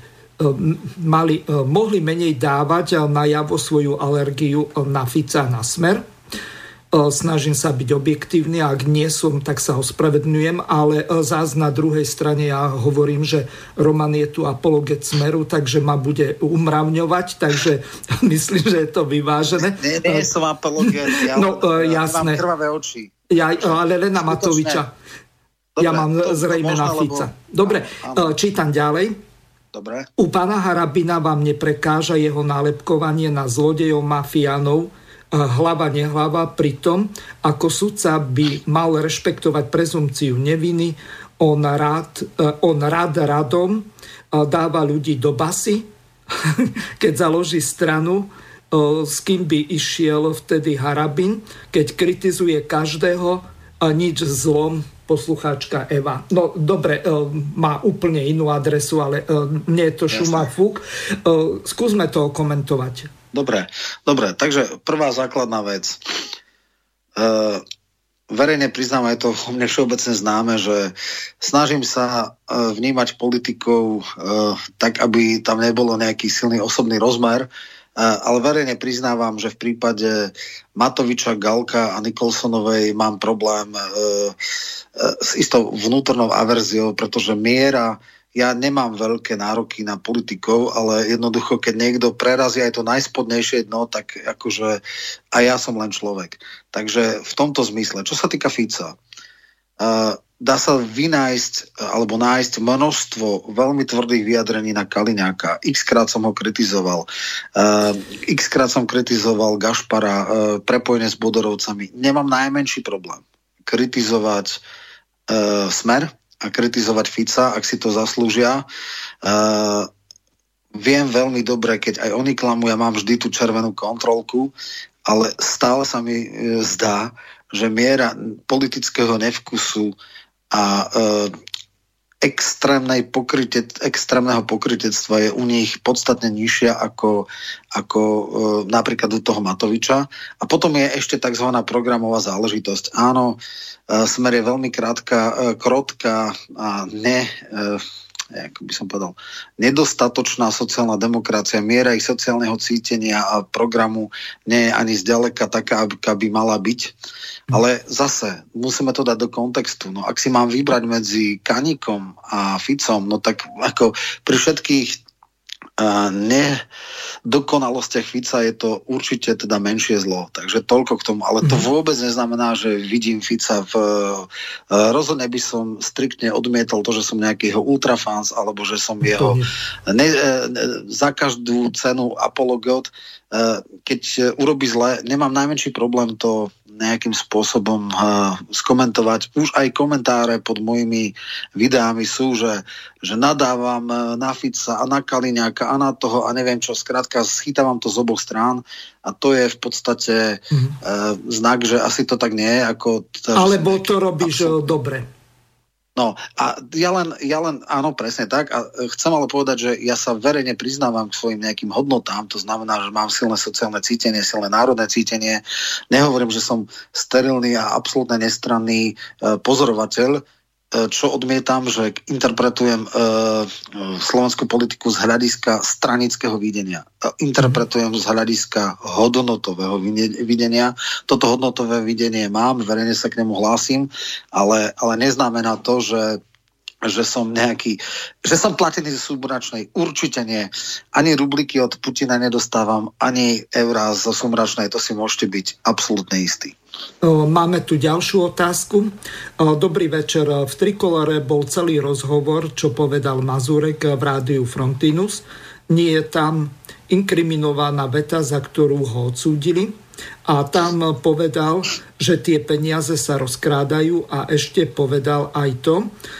mali, mohli menej dávať najavo svoju alergiu na Fica a na Smer. Snažím sa byť objektívny, ak nie som, tak sa ospravedlňujem, ale zás na druhej strane ja hovorím, že Roman je tu apologet Smeru, takže ma bude umravňovať, takže myslím, že je to vyvážené. Nie, nie som apologet, ja, no, ja jasné. Mám krvavé oči. Ja, ale len na Matoviča. Dobre, ja mám to, zrejme to možno, na Fica. Lebo... Dobre, áno. Čítam ďalej. Dobre. U pána Harabina vám neprekáža jeho nálepkovanie na zlodejov, mafiánov, hlava nehlava, pritom ako sudca by mal rešpektovať prezumciu neviny, on rád, on rád radom dáva ľudí do basy, keď založí stranu, s kým by išiel vtedy Harabin, keď kritizuje každého a nič zlom, poslucháčka Eva. No dobre, má úplne inú adresu, ale mne je to šumá fúk. Skúsme to komentovať. Dobre, dobre, takže prvá základná vec. E, verejne priznám, je to u mne všeobecne známe, že snažím sa e, vnímať politikov e, tak, aby tam nebolo nejaký silný osobný rozmer, e, ale verejne priznávam, že v prípade Matoviča, Galka a Nikolsonovej mám problém e, e, s istou vnútornou averziou, pretože miera... Ja nemám veľké nároky na politikov, ale jednoducho, keď niekto prerazí aj to najspodnejšie dno, tak akože aj ja som len človek. Takže v tomto zmysle. Čo sa týka Fica, uh, dá sa vynájsť alebo nájsť množstvo veľmi tvrdých vyjadrení na Kaliňáka. X-krát som ho kritizoval. Uh, X-krát som kritizoval Gašpara, uh, prepojenie s Bodorovcami. Nemám najmenší problém kritizovať uh, Smer a kritizovať Fica, ak si to zaslúžia. Uh, viem veľmi dobre, keď aj oni klamú, ja mám vždy tú červenú kontrolku, ale stále sa mi uh, zdá, že miera politického nevkusu a e, extrémnej pokryte, extrémneho pokrytectva je u nich podstatne nižšia ako, ako e, napríklad u toho Matoviča. A potom je ešte tzv. Programová záležitosť. Áno, e, Smer je veľmi krátka, e, krotka a ne... E, ako by som povedal, nedostatočná sociálna demokracia, miera ich sociálneho cítenia a programu nie je ani zďaleka taká, aby mala byť. Ale zase, musíme to dať do kontextu. No, ak si mám vybrať medzi Kaníkom a Ficom, no tak ako pri všetkých uh, nedokonalostiach Fica je to určite teda menšie zlo. Takže toľko k tomu. Ale to vôbec neznamená, že vidím Fica v... Uh, rozhodne by som striktne odmietal to, že som nejakýho ultrafans, alebo že som jeho ne, uh, za každú cenu apologot. Uh, keď urobí zle, nemám najmenší problém to nejakým spôsobom uh, skomentovať. Už aj komentáre pod mojimi videami sú, že, že nadávam uh, na Fica a na Kaliňáka a na toho a neviem čo. Skrátka, schytávam to z oboch strán a to je v podstate mm-hmm. uh, znak, že asi to tak nie je. Ako t- Alebo to robíš absolútne dobre. No a ja len, ja len, áno, presne tak. A chcem ale povedať, že ja sa verejne priznávam k svojim nejakým hodnotám. To znamená, že mám silné sociálne cítenie, silné národné cítenie. Nehovorím, že som sterilný a absolútne nestranný e, pozorovateľ, e, čo odmietam, že interpretujem e, slovenskú politiku z hľadiska stranického videnia. E, interpretujem z hľadiska hodnotového videnia. Toto hodnotové videnie mám, verejne sa k nemu hlásim, ale, ale neznamená to, že že som nejaký, že som platený zo súmračnej. Určite nie. Ani rubliky od Putina nedostávam, ani eurá zo súmračnej, to si môžete byť absolútne istí. Máme tu ďalšiu otázku. Dobrý večer. V Trikolore bol celý rozhovor, čo povedal Mazurek v rádiu Frontinus. Nie je tam inkriminovaná veta, za ktorú ho odsúdili. A tam povedal, že tie peniaze sa rozkrádajú a ešte povedal aj to,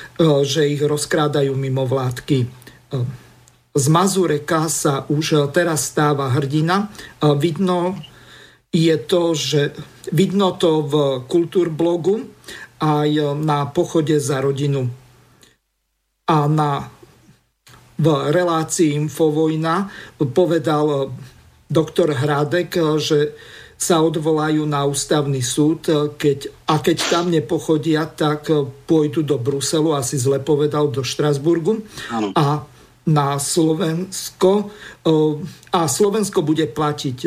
že ich rozkrádajú mimovládky. Z Mazureka sa už teraz stáva hrdina. Vidno je to, že vidno to v Kultúrblogu aj na Pochode za rodinu. A na, v relácii Infovojna povedal doktor Hradek, že sa odvolajú na ústavný súd, keď, a keď tam nepochodia, tak pôjdu do Bruselu, asi zle povedal, do Štrasburgu. Áno. A na Slovensko a Slovensko bude platiť.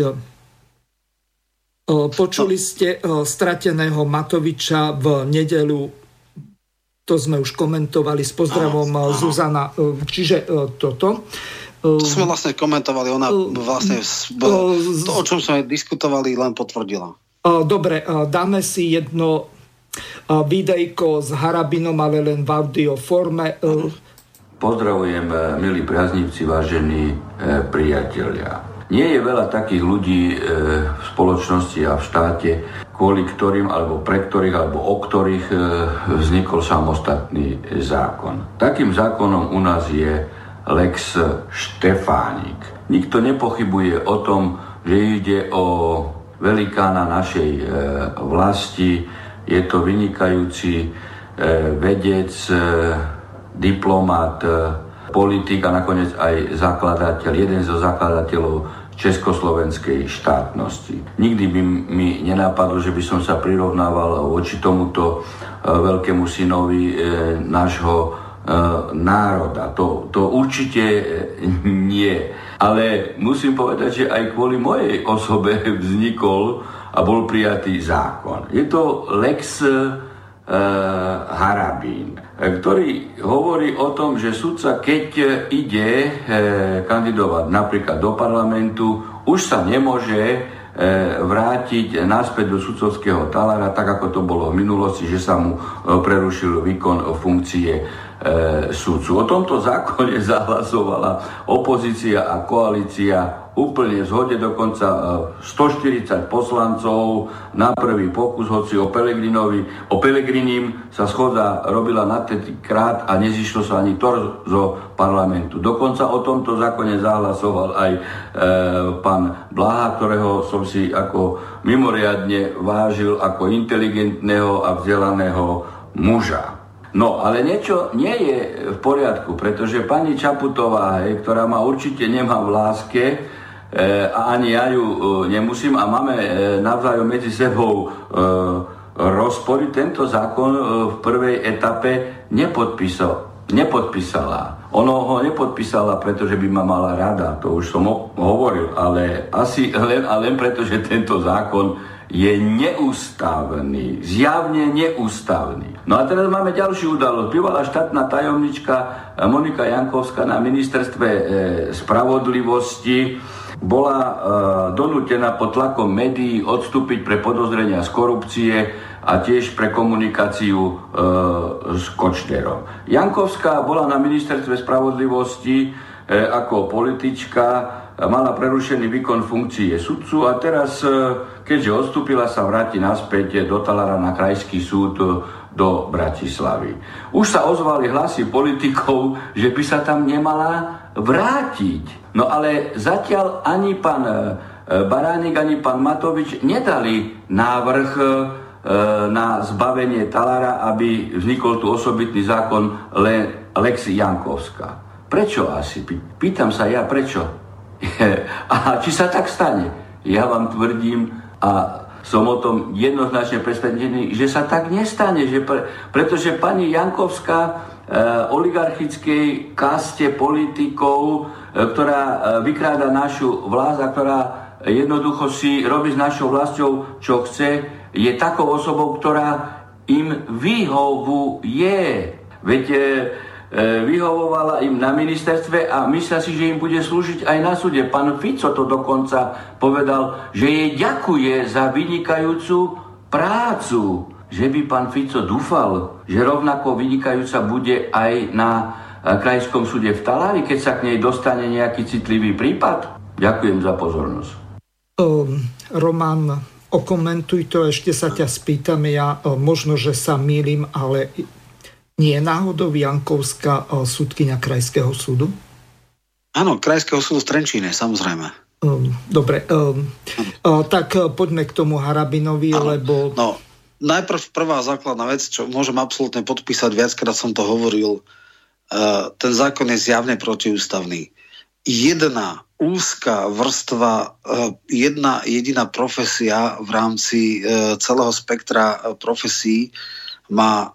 Počuli ste strateného Matoviča v nedeľu, to sme už komentovali s pozdravom áno, áno. Zuzana, čiže toto. To sme vlastne komentovali, ona vlastne to, o čom sme diskutovali, len potvrdila. Dobre, dáme si jedno videjko s Harabinom, ale len v audio forme. Pozdravujem, milí priaznivci, vážení priatelia. Nie je veľa takých ľudí v spoločnosti a v štáte, kvôli ktorým, alebo pre ktorých, alebo o ktorých vznikol samostatný zákon. Takým zákonom u nás je Lex Štefánik. Nikto nepochybuje o tom, že ide o velikána našej e, vlasti. Je to vynikajúci e, vedec, e, diplomat, e, politik a nakoniec aj zakladateľ, jeden zo zakladateľov československej štátnosti. Nikdy by mi nenapadlo, že by som sa prirovnával voči tomuto e, veľkému synovi e, nášho národa. To, to určite nie. Ale musím povedať, že aj kvôli mojej osobe vznikol a bol prijatý zákon. Je to Lex uh, Harabín, ktorý hovorí o tom, že sudca, keď ide uh, kandidovať napríklad do parlamentu, už sa nemôže uh, vrátiť naspäť do sudcovského talára, tak ako to bolo v minulosti, že sa mu prerušil výkon funkcie sudcu. O tomto zákone zahlasovala opozícia a koalícia úplne v zhode, dokonca stoštyridsať poslancov na prvý pokus, hoci o Pellegrinovi, o Pellegrinim sa schoda robila na tretí krát a nezišlo sa ani to zo parlamentu. Dokonca o tomto zákone zahlasoval aj e, pán Blaha, ktorého som si ako mimoriadne vážil ako inteligentného a vzdelaného muža. No, ale niečo nie je v poriadku, pretože pani Čaputová, hej, ktorá ma určite nemá v láske, e, a ani ja ju e, nemusím, a máme e, navzájom medzi sebou e, rozpory, tento zákon e, v prvej etape nepodpísal, nepodpísala. Ono ho nepodpísala, pretože by ma mala rada, to už som ho, hovoril, ale asi len a len preto, že tento zákon je neústavný, zjavne neústavný. No a teraz máme ďalšiu udalosť. Bývalá štátna tajomnička Monika Jankovská na ministerstve e, spravodlivosti bola e, donútená pod tlakom médií odstúpiť pre podozrenia z korupcie a tiež pre komunikáciu e, s Kočnerom. Jankovská bola na ministerstve spravodlivosti e, ako politička, mala prerušený výkon funkcie sudcu a teraz, keďže odstúpila, sa vráti naspäť do talára na krajský súd do Bratislavy. Už sa ozvali hlasy politikov, že by sa tam nemala vrátiť. No ale zatiaľ ani pán Baránik, ani pán Matovič nedali návrh na zbavenie talára, aby vznikol tu osobitný zákon Lex Jankovská. Prečo asi? Pýtam sa ja, prečo? A či sa tak stane? Ja vám tvrdím a som o tom jednoznačne presvedčený, že sa tak nestane, že pre, pretože pani Jankovská e, oligarchickej kaste politikov, e, ktorá e, vykráda našu vlast a ktorá jednoducho si robí s našou vlastou, čo chce, je takou osobou, ktorá im vyhovuje. Veď e, vyhovovala im na ministerstve a myslia si, že im bude slúžiť aj na súde. Pán Fico to dokonca povedal, že jej ďakuje za vynikajúcu prácu. Že by pán Fico dúfal, že rovnako vynikajúca bude aj na krajskom súde v Talári, keď sa k nej dostane nejaký citlivý prípad. Ďakujem za pozornosť. Um, Roman, okomentuj to, ešte sa ťa spýtam. Ja možno, že sa mýlim, ale nie je náhodou Jankovská súdkyňa krajského súdu? Áno, krajského súdu v Trenčíne, samozrejme. Um, dobre, um, uh, tak uh, poďme k tomu Harabinovi, áno, lebo... No, najprv prvá základná vec, čo môžem absolútne podpísať, viackrát som to hovoril, uh, ten zákon je zjavne protiústavný. Jedna úzka vrstva, uh, jedna jediná profesia v rámci uh, celého spektra uh, profesí má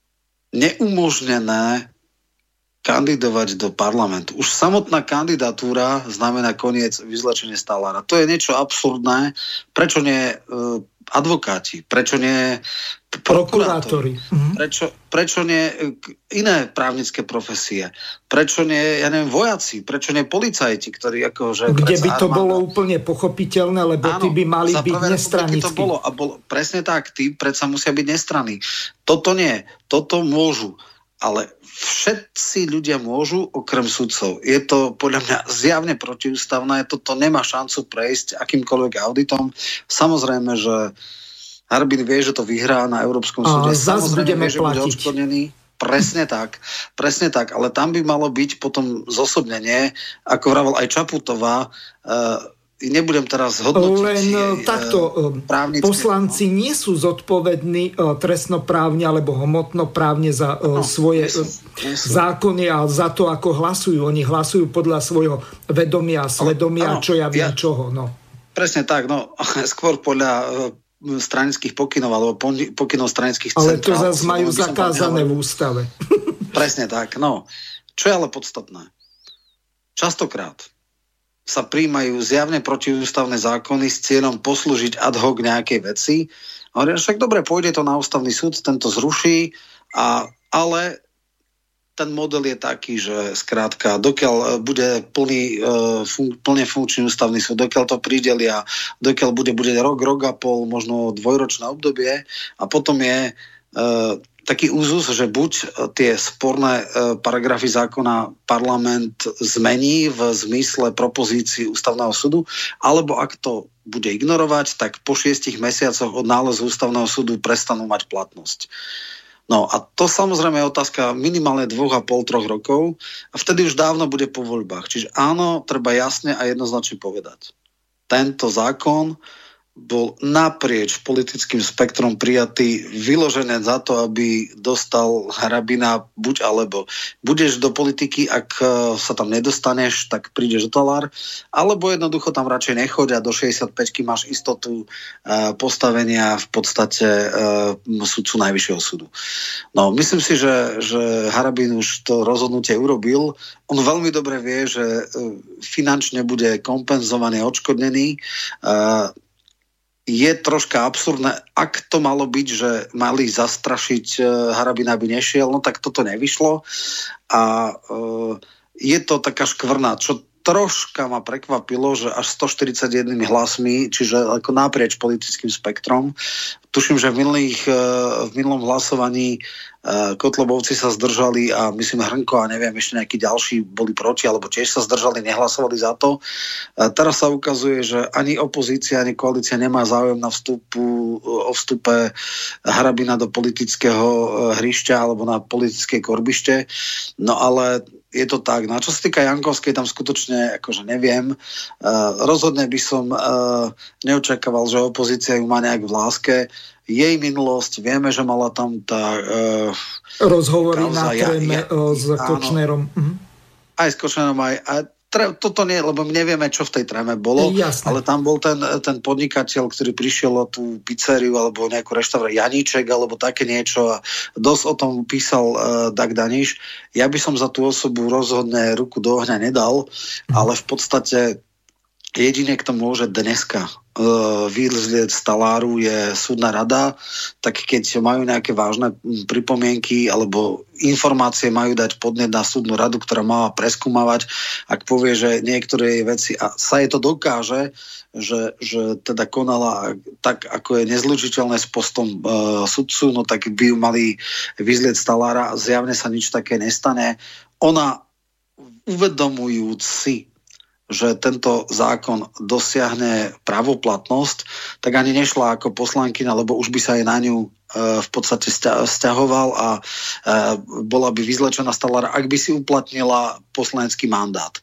neumožnené kandidovať do parlamentu. Už samotná kandidatúra znamená koniec vyzlečenia z talára. To je niečo absurdné. Prečo nie e, advokáti? Prečo nie prokurátori? Prečo, prečo nie iné právnické profesie? Prečo nie, ja neviem, vojaci? Prečo nie policajti, ktorí akože... Kde by to armáda... bolo úplne pochopiteľné, lebo áno, tí by mali byť nestranickí. To bolo, a bolo presne tak, tí predsa musia byť nestranní. Toto nie, toto môžu, ale všetci ľudia môžu, okrem sudcov. Je to podľa mňa zjavne protiústavné, toto nemá šancu prejsť akýmkoľvek auditom. Samozrejme, že Harbin vie, že to vyhrá na Európskom súde. Zas budeme vie, že platiť. Bude odškodnený. Presne tak, presne tak, ale tam by malo byť potom zosobnenie, ako vravel aj Čaputová, uh, nebudem teraz hodnotiť. Len takto, právnické, poslanci no. nie sú zodpovední trestnoprávne alebo hmotnoprávne za no, svoje nie sú, nie sú. zákony a za to, ako hlasujú. Oni hlasujú podľa svojho vedomia a svedomia, ano, čo ja viem ja, čoho. No. Presne tak, no skôr podľa stranických pokynov alebo pokynov stranických centrál. Ale to zase majú zakázané v ústave. Presne tak, no. Čo je ale podstatné? Častokrát sa prijímajú zjavne protiústavné zákony s cieľom poslúžiť ad hoc nejakej veci. A však dobre, pôjde to na ústavný súd, tento zruší, a, ale ten model je taký, že skrátka, dokiaľ bude plný, fun- plne funkčný ústavný súd, dokiaľ to pridelia, dokiaľ bude, bude rok, rok a pol, možno dvojročné obdobie a potom je uh, taký úzus, že buď tie sporné uh, paragrafy zákona parlament zmení v zmysle propozícií ústavného súdu, alebo ak to bude ignorovať, tak po šiestich mesiacoch od nálezu ústavného súdu prestanú mať platnosť. No a to samozrejme je otázka minimálne dvoch a pol, troch rokov a vtedy už dávno bude po voľbách. Čiže áno, treba jasne a jednoznačne povedať. Tento zákon bol naprieč politickým spektrom prijatý vyložené za to, aby dostal Harabina buď alebo. Budeš do politiky, ak sa tam nedostaneš, tak prídeš do talár, alebo jednoducho tam radšej nechoď a do šesťdesiatpäťky máš istotu uh, postavenia v podstate uh, sudcu Najvyššieho súdu. No, myslím si, že, že Harabin už to rozhodnutie urobil. On veľmi dobre vie, že uh, finančne bude kompenzovaný, odškodnený. Uh, Je troška absurdné, ak to malo byť, že mali zastrašiť Harabina, aby nešiel, no tak toto nevyšlo. A e, je to taká škvrna, čo troška ma prekvapilo, že až stoštyridsaťjeden hlasmi, čiže ako naprieč politickým spektrom. Tuším, že v, minulých, v minulom hlasovaní Kotlebovci sa zdržali a myslím Hrnko a neviem, ešte nejakí ďalší boli proti, alebo tiež sa zdržali, nehlasovali za to. Teraz sa ukazuje, že ani opozícia, ani koalícia nemá záujem na vstupu, o vstupe Harabina do politického hrišťa alebo na politické korbište. No ale je to tak. No a čo sa týka Jankovskej, tam skutočne akože neviem. Uh, rozhodne by som uh, neočakával, že opozícia ju má nejak v láske. Jej minulosť, vieme, že mala tam tá uh, rozhovory na tréme ja, ja, s Kočnerom. Mhm. Aj s Kočnerom, aj, aj tre, toto nie, lebo my nevieme, čo v tej tréme bolo, Jasne. Ale tam bol ten, ten podnikateľ, ktorý prišiel o tú pizzeriu alebo nejakú reštauráciu Janíček alebo také niečo a dosť o tom písal uh, Dag Daniš. Ja by som za tú osobu rozhodne ruku do ohňa nedal, mhm. ale v podstate jedine, kto môže dneska uh, vyzlieť z taláru, je súdna rada, tak keď majú nejaké vážne pripomienky alebo informácie majú dať podnet na súdnu radu, ktorá má preskúmavať, ak povie, že niektoré veci, a sa jej to dokáže, že, že teda konala tak, ako je nezlučiteľné s postom uh, sudcu, no tak by ju mali vyzlieť z talára a zjavne sa nič také nestane. Ona, uvedomujúc si, že tento zákon dosiahne pravoplatnosť, tak ani nešla ako poslankyňa, lebo už by sa aj na ňu v podstate sťahoval a bola by vyzlečená z talára, ak by si uplatnila poslanecký mandát.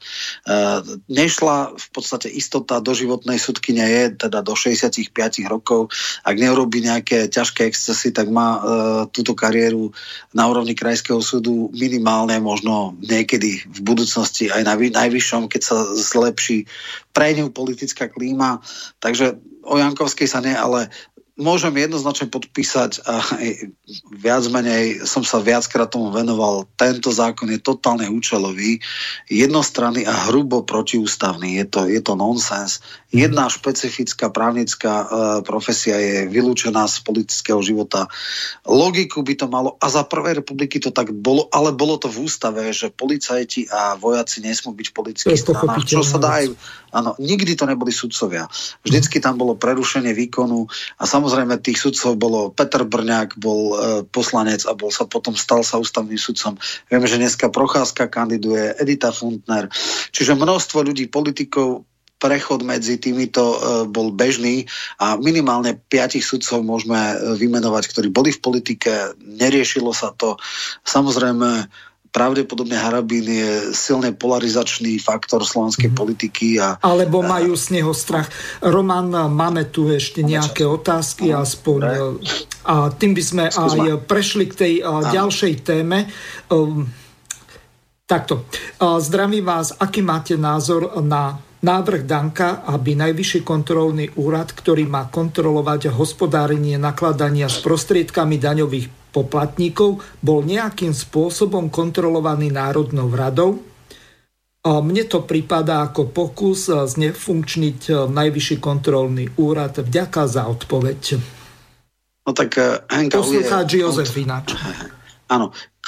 Nešla v podstate istota doživotnej sudkyne je teda do šesťdesiatpäť rokov. Ak neurobí nejaké ťažké excesy, tak má túto kariéru na úrovni krajského súdu minimálne možno niekedy v budúcnosti aj na najvyššom, keď sa zlepší pre ňu politická klíma. Takže o Jankovskej sa nie, ale môžem jednoznačne podpísať a viac menej som sa viackrát tomu venoval. Tento zákon je totálne účelový, jednostranný a hrubo protiústavný. Je to, je to nonsens. Jedna špecifická právnická uh, profesia je vylúčená z politického života. Logiku by to malo, a za prvej republiky to tak bolo, ale bolo to v ústave, že policajti a vojaci nesmú byť v politických stranách. Čo sa dá aj, áno, nikdy to neboli sudcovia. Vždycky tam bolo prerušenie výkonu a samozrejme Samozrejme, tých sudcov bolo Peter Brňák, bol e, poslanec a bol sa potom stal sa ústavným sudcom. Vieme, že dneska Procházka kandiduje, Edita Funtner. Čiže množstvo ľudí, politikov, prechod medzi týmito e, bol bežný a minimálne piatich sudcov môžeme vymenovať, ktorí boli v politike, neriešilo sa to. Samozrejme, pravdepodobne Harabín je silne polarizačný faktor slovenskej mm. politiky. A, Alebo majú z neho strach. Roman, máme tu ešte nejaké otázky, no, aspoň. Pre. A tým by sme Skúsme. aj prešli k tej a, ďalšej téme. Um, takto. A, zdravím vás, aký máte názor na návrh Danka, aby Najvyšší kontrolný úrad, ktorý má kontrolovať hospodárenie nakladania s prostriedkami daňových poplatníkov, bol nejakým spôsobom kontrolovaný Národnou radou. Mne to pripadá ako pokus znefunkčniť Najvyšší kontrolný úrad. Vďaka za odpoveď. No tak Henka... Poslucháč Jozef ináč. Áno, k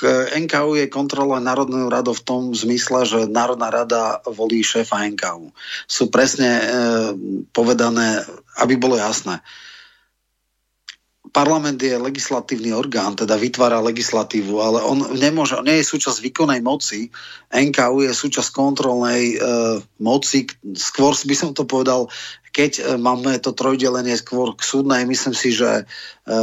en ká ú je kontrola Národnou radou v tom zmysle, že Národná rada volí šéfa en ká ú. Sú presne e, povedané, aby bolo jasné. Parlament je legislatívny orgán, teda vytvára legislatívu, ale on nemôže, on nie je súčasť výkonnej moci. en ká ú je súčasť kontrolnej e, moci. Skôr by som to povedal, keď e, máme to trojdelenie skôr k súdnej, myslím si, že e,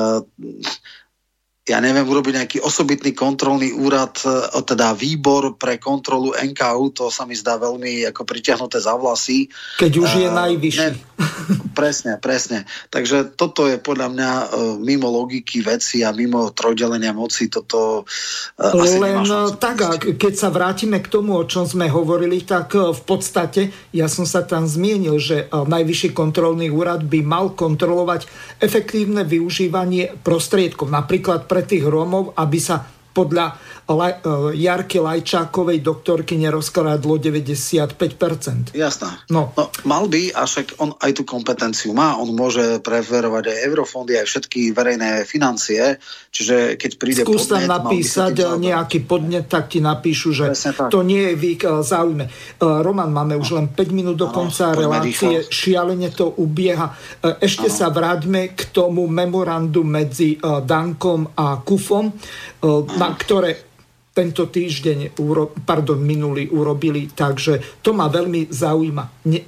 ja neviem, urobiť nejaký osobitný kontrolný úrad, teda výbor pre kontrolu en ká ú, to sa mi zdá veľmi ako pritiahnuté za vlasy. Keď už je uh, najvyšší. Ne, presne, presne. Takže toto je podľa mňa uh, mimo logiky veci a mimo trojdelenia moci. Toto uh, asi Len tak, keď sa vrátime k tomu, o čom sme hovorili, tak uh, v podstate ja som sa tam zmienil, že uh, najvyšší kontrolný úrad by mal kontrolovať efektívne využívanie prostriedkov. Napríklad pre tých Rómov, aby sa podľa Jarky Lajčákovej doktorky nerozkradlo deväťdesiatpäť percent. Jasné. No. no. Mal by, a však on aj tú kompetenciu má, on môže preverovať aj eurofondy, aj všetky verejné financie, čiže keď príde Skús podnet... Skús tam napísať nejaký podnet, tak ti napíšu, že to nie je v ich záujme. Roman, máme už len päť minút do konca relácie, šialene to ubieha. Ešte ano. Sa vráťme k tomu memorandu medzi Dankom a Kufom, na ktoré tento týždeň, pardon, minulý urobili, takže to ma veľmi zaujíma. Ne,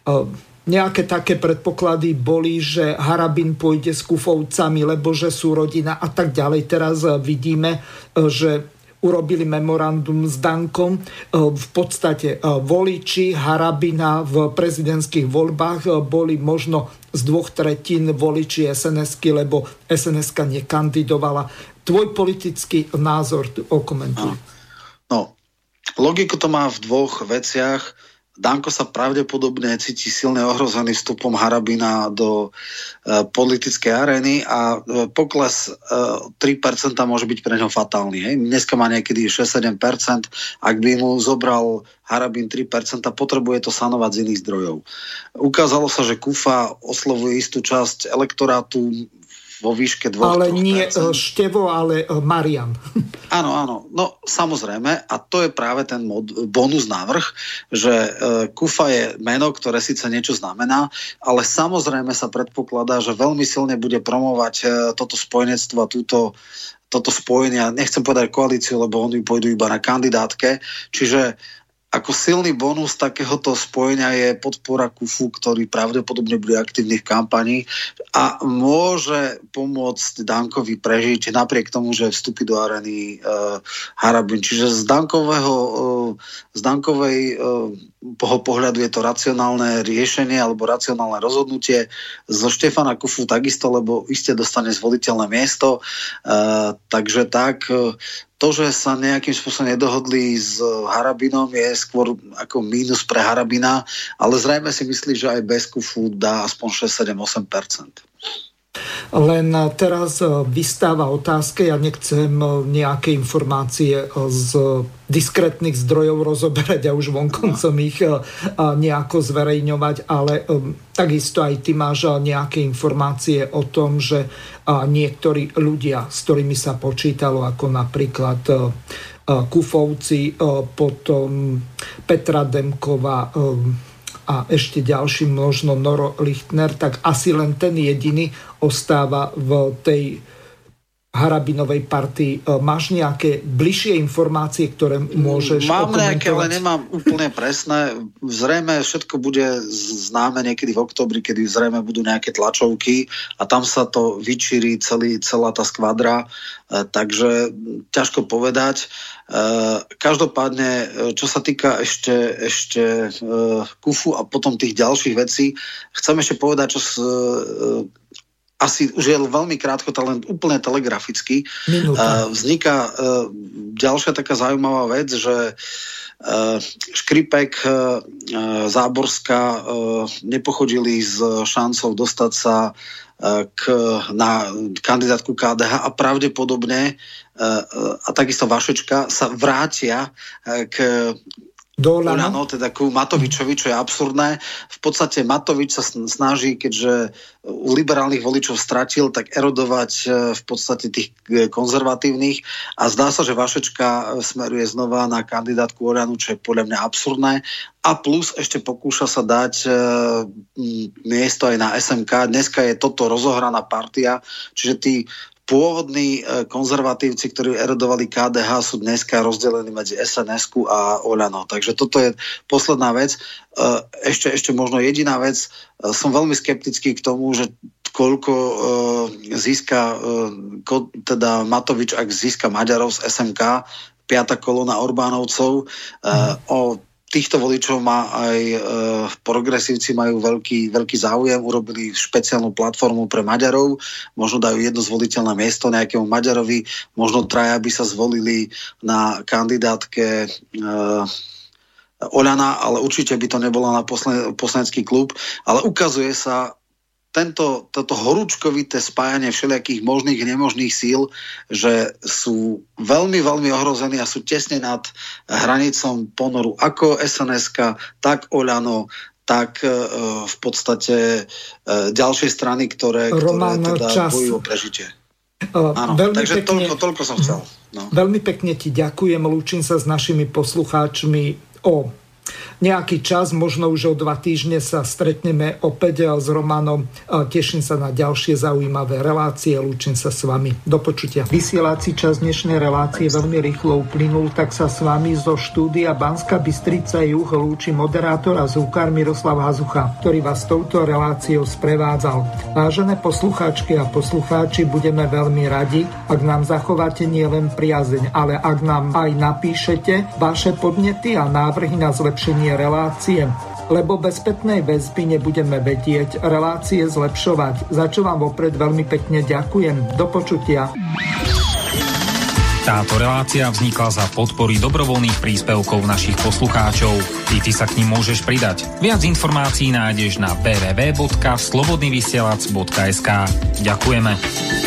nejaké také predpoklady boli, že Harabin pôjde s Kufovcami, lebo že sú rodina a tak ďalej. Teraz vidíme, že urobili memorandum s Dankom. V podstate voliči Harabina v prezidentských voľbách boli možno z dvoch tretín voliči es en esky, lebo es en eska nekandidovala. Tvoj politický názor okomentuj. No, logiku to má v dvoch veciach. Danko sa pravdepodobne cíti silne ohrozený vstupom Harabina do e, politickej arény a e, pokles e, tri percentá môže byť pre ňo fatálny. Hej? Dneska má niekedy šesť sedem percent. Ak by mu zobral Harabin tri percentá, potrebuje to sanovať z iných zdrojov. Ukázalo sa, že Kufa oslovuje istú časť elektorátu vo výške dvoch. Ale nie Števo, ale Marian. Áno, áno. No samozrejme, a to je práve ten mod, bonus návrh, že e, Kufa je meno, ktoré síce niečo znamená, ale samozrejme sa predpokladá, že veľmi silne bude promovať e, toto spojenectvo a túto, toto spojenie. Nechcem povedať koalíciu, lebo oni pôjdu iba na kandidátke. Čiže ako silný bonus takéhoto spojenia je podpora Kufu, ktorý pravdepodobne bude aktívny v kampani a môže pomôcť Dankovi prežiť napriek tomu, že vstúpi do arény uh, Harabin. Čiže z Dankového, uh, z Dankovej uh, pohľadu je to racionálne riešenie alebo racionálne rozhodnutie. Zo Štefana Kufu takisto, lebo iste dostane zvoliteľné miesto. Uh, takže tak... Uh, To, že sa nejakým spôsobom nedohodli s Harabinom, je skôr ako mínus pre Harabina, ale zrejme si myslí, že aj bez Kufu dá aspoň šesť sedem osem percent. Len teraz vystáva otázka, ja nechcem nejaké informácie z diskrétnych zdrojov rozoberať a už vonkoncom ich nejako zverejňovať, ale takisto aj ty máš nejaké informácie o tom, že niektorí ľudia, s ktorými sa počítalo, ako napríklad Kufovci, potom Petra Demková a ešte ďalší možno Noro Lichtner, tak asi len ten jediný ostáva v tej Harabinovej partii. Máš nejaké bližšie informácie, ktoré môžeš Mám okomentovať? nejaké, ale nemám úplne presné. Zrejme všetko bude známe niekedy v októbri, kedy zrejme budú nejaké tlačovky a tam sa to vyčíri celý, celá tá skvadra. Takže ťažko povedať. Každopádne, čo sa týka ešte, ešte Kufu a potom tých ďalších vecí, chcem ešte povedať, čo s, asi už je veľmi krátko, len úplne telegraficky. Minúta. Vzniká ďalšia taká zaujímavá vec, že Škripek, Záborská nepochodili s šancou dostať sa k, na kandidátku ká dé há a pravdepodobne a takisto Vašečka sa vrátia k Oľano, teda ku Matovičovi, čo je absurdné. V podstate Matovič sa snaží, keďže u liberálnych voličov stratil, tak erodovať v podstate tých konzervatívnych a zdá sa, že Vašečka smeruje znova na kandidátku Oľanu, čo je podľa mňa absurdné. A plus ešte pokúša sa dať e, miesto aj na es em ká. Dneska je toto rozohraná partia, čiže tí pôvodní konzervatívci, ktorí erodovali ká dé há, sú dneska rozdelení medzi es en es-ku a Oľano. Takže toto je posledná vec. Ešte, ešte možno jediná vec. Som veľmi skeptický k tomu, že koľko získa teda Matovič, ak získa Maďarov z es em ká, piata kolóna Orbánovcov. O týchto voličov má aj e, progresívci majú veľký, veľký záujem, urobili špeciálnu platformu pre Maďarov, možno dajú jedno zvoliteľné miesto nejakému Maďarovi, možno traja by sa zvolili na kandidátke e, Oľana, ale určite by to nebolo na poslen, poslanecký klub, ale ukazuje sa Tento, toto horúčkovité spájanie všelijakých možných a nemožných síl, že sú veľmi, veľmi ohrození a sú tesne nad hranicom ponoru ako es en eska, tak Oľano, tak e, v podstate e, ďalšie strany, ktoré, ktoré teda bojujú o prežitie. Uh, Áno, takže pekne, toľko, toľko som chcel. No. Veľmi pekne ti ďakujem, lúčim sa s našimi poslucháčmi o nejaký čas, možno už o dva týždne sa stretneme opäť s Romanom. Teším sa na ďalšie zaujímavé relácie. Lúčim sa s vami. Do počutia. Vysielací čas dnešnej relácie veľmi rýchlo uplynul, tak sa s vami zo štúdia Banská Bystrica Juh lúči moderátor a zvukár Miroslav Hazucha, ktorý vás touto reláciou sprevádzal. Vážené poslucháčky a poslucháči, budeme veľmi radi, ak nám zachováte nielen priazeň, ale ak nám aj napíšete vaše podnety a návrhy na zlepšenie relácie, lebo bez spätnej väzby nebudeme vedieť relácie zlepšovať. Za čo vám vopred veľmi pekne ďakujem. Do počutia. Táto relácia vznikla za podpory dobrovoľných príspevkov našich poslucháčov. I ty sa k nim môžeš pridať. Viac informácií nájdeš na w w w bodka slobodnyvysielac bodka es ka. Ďakujeme.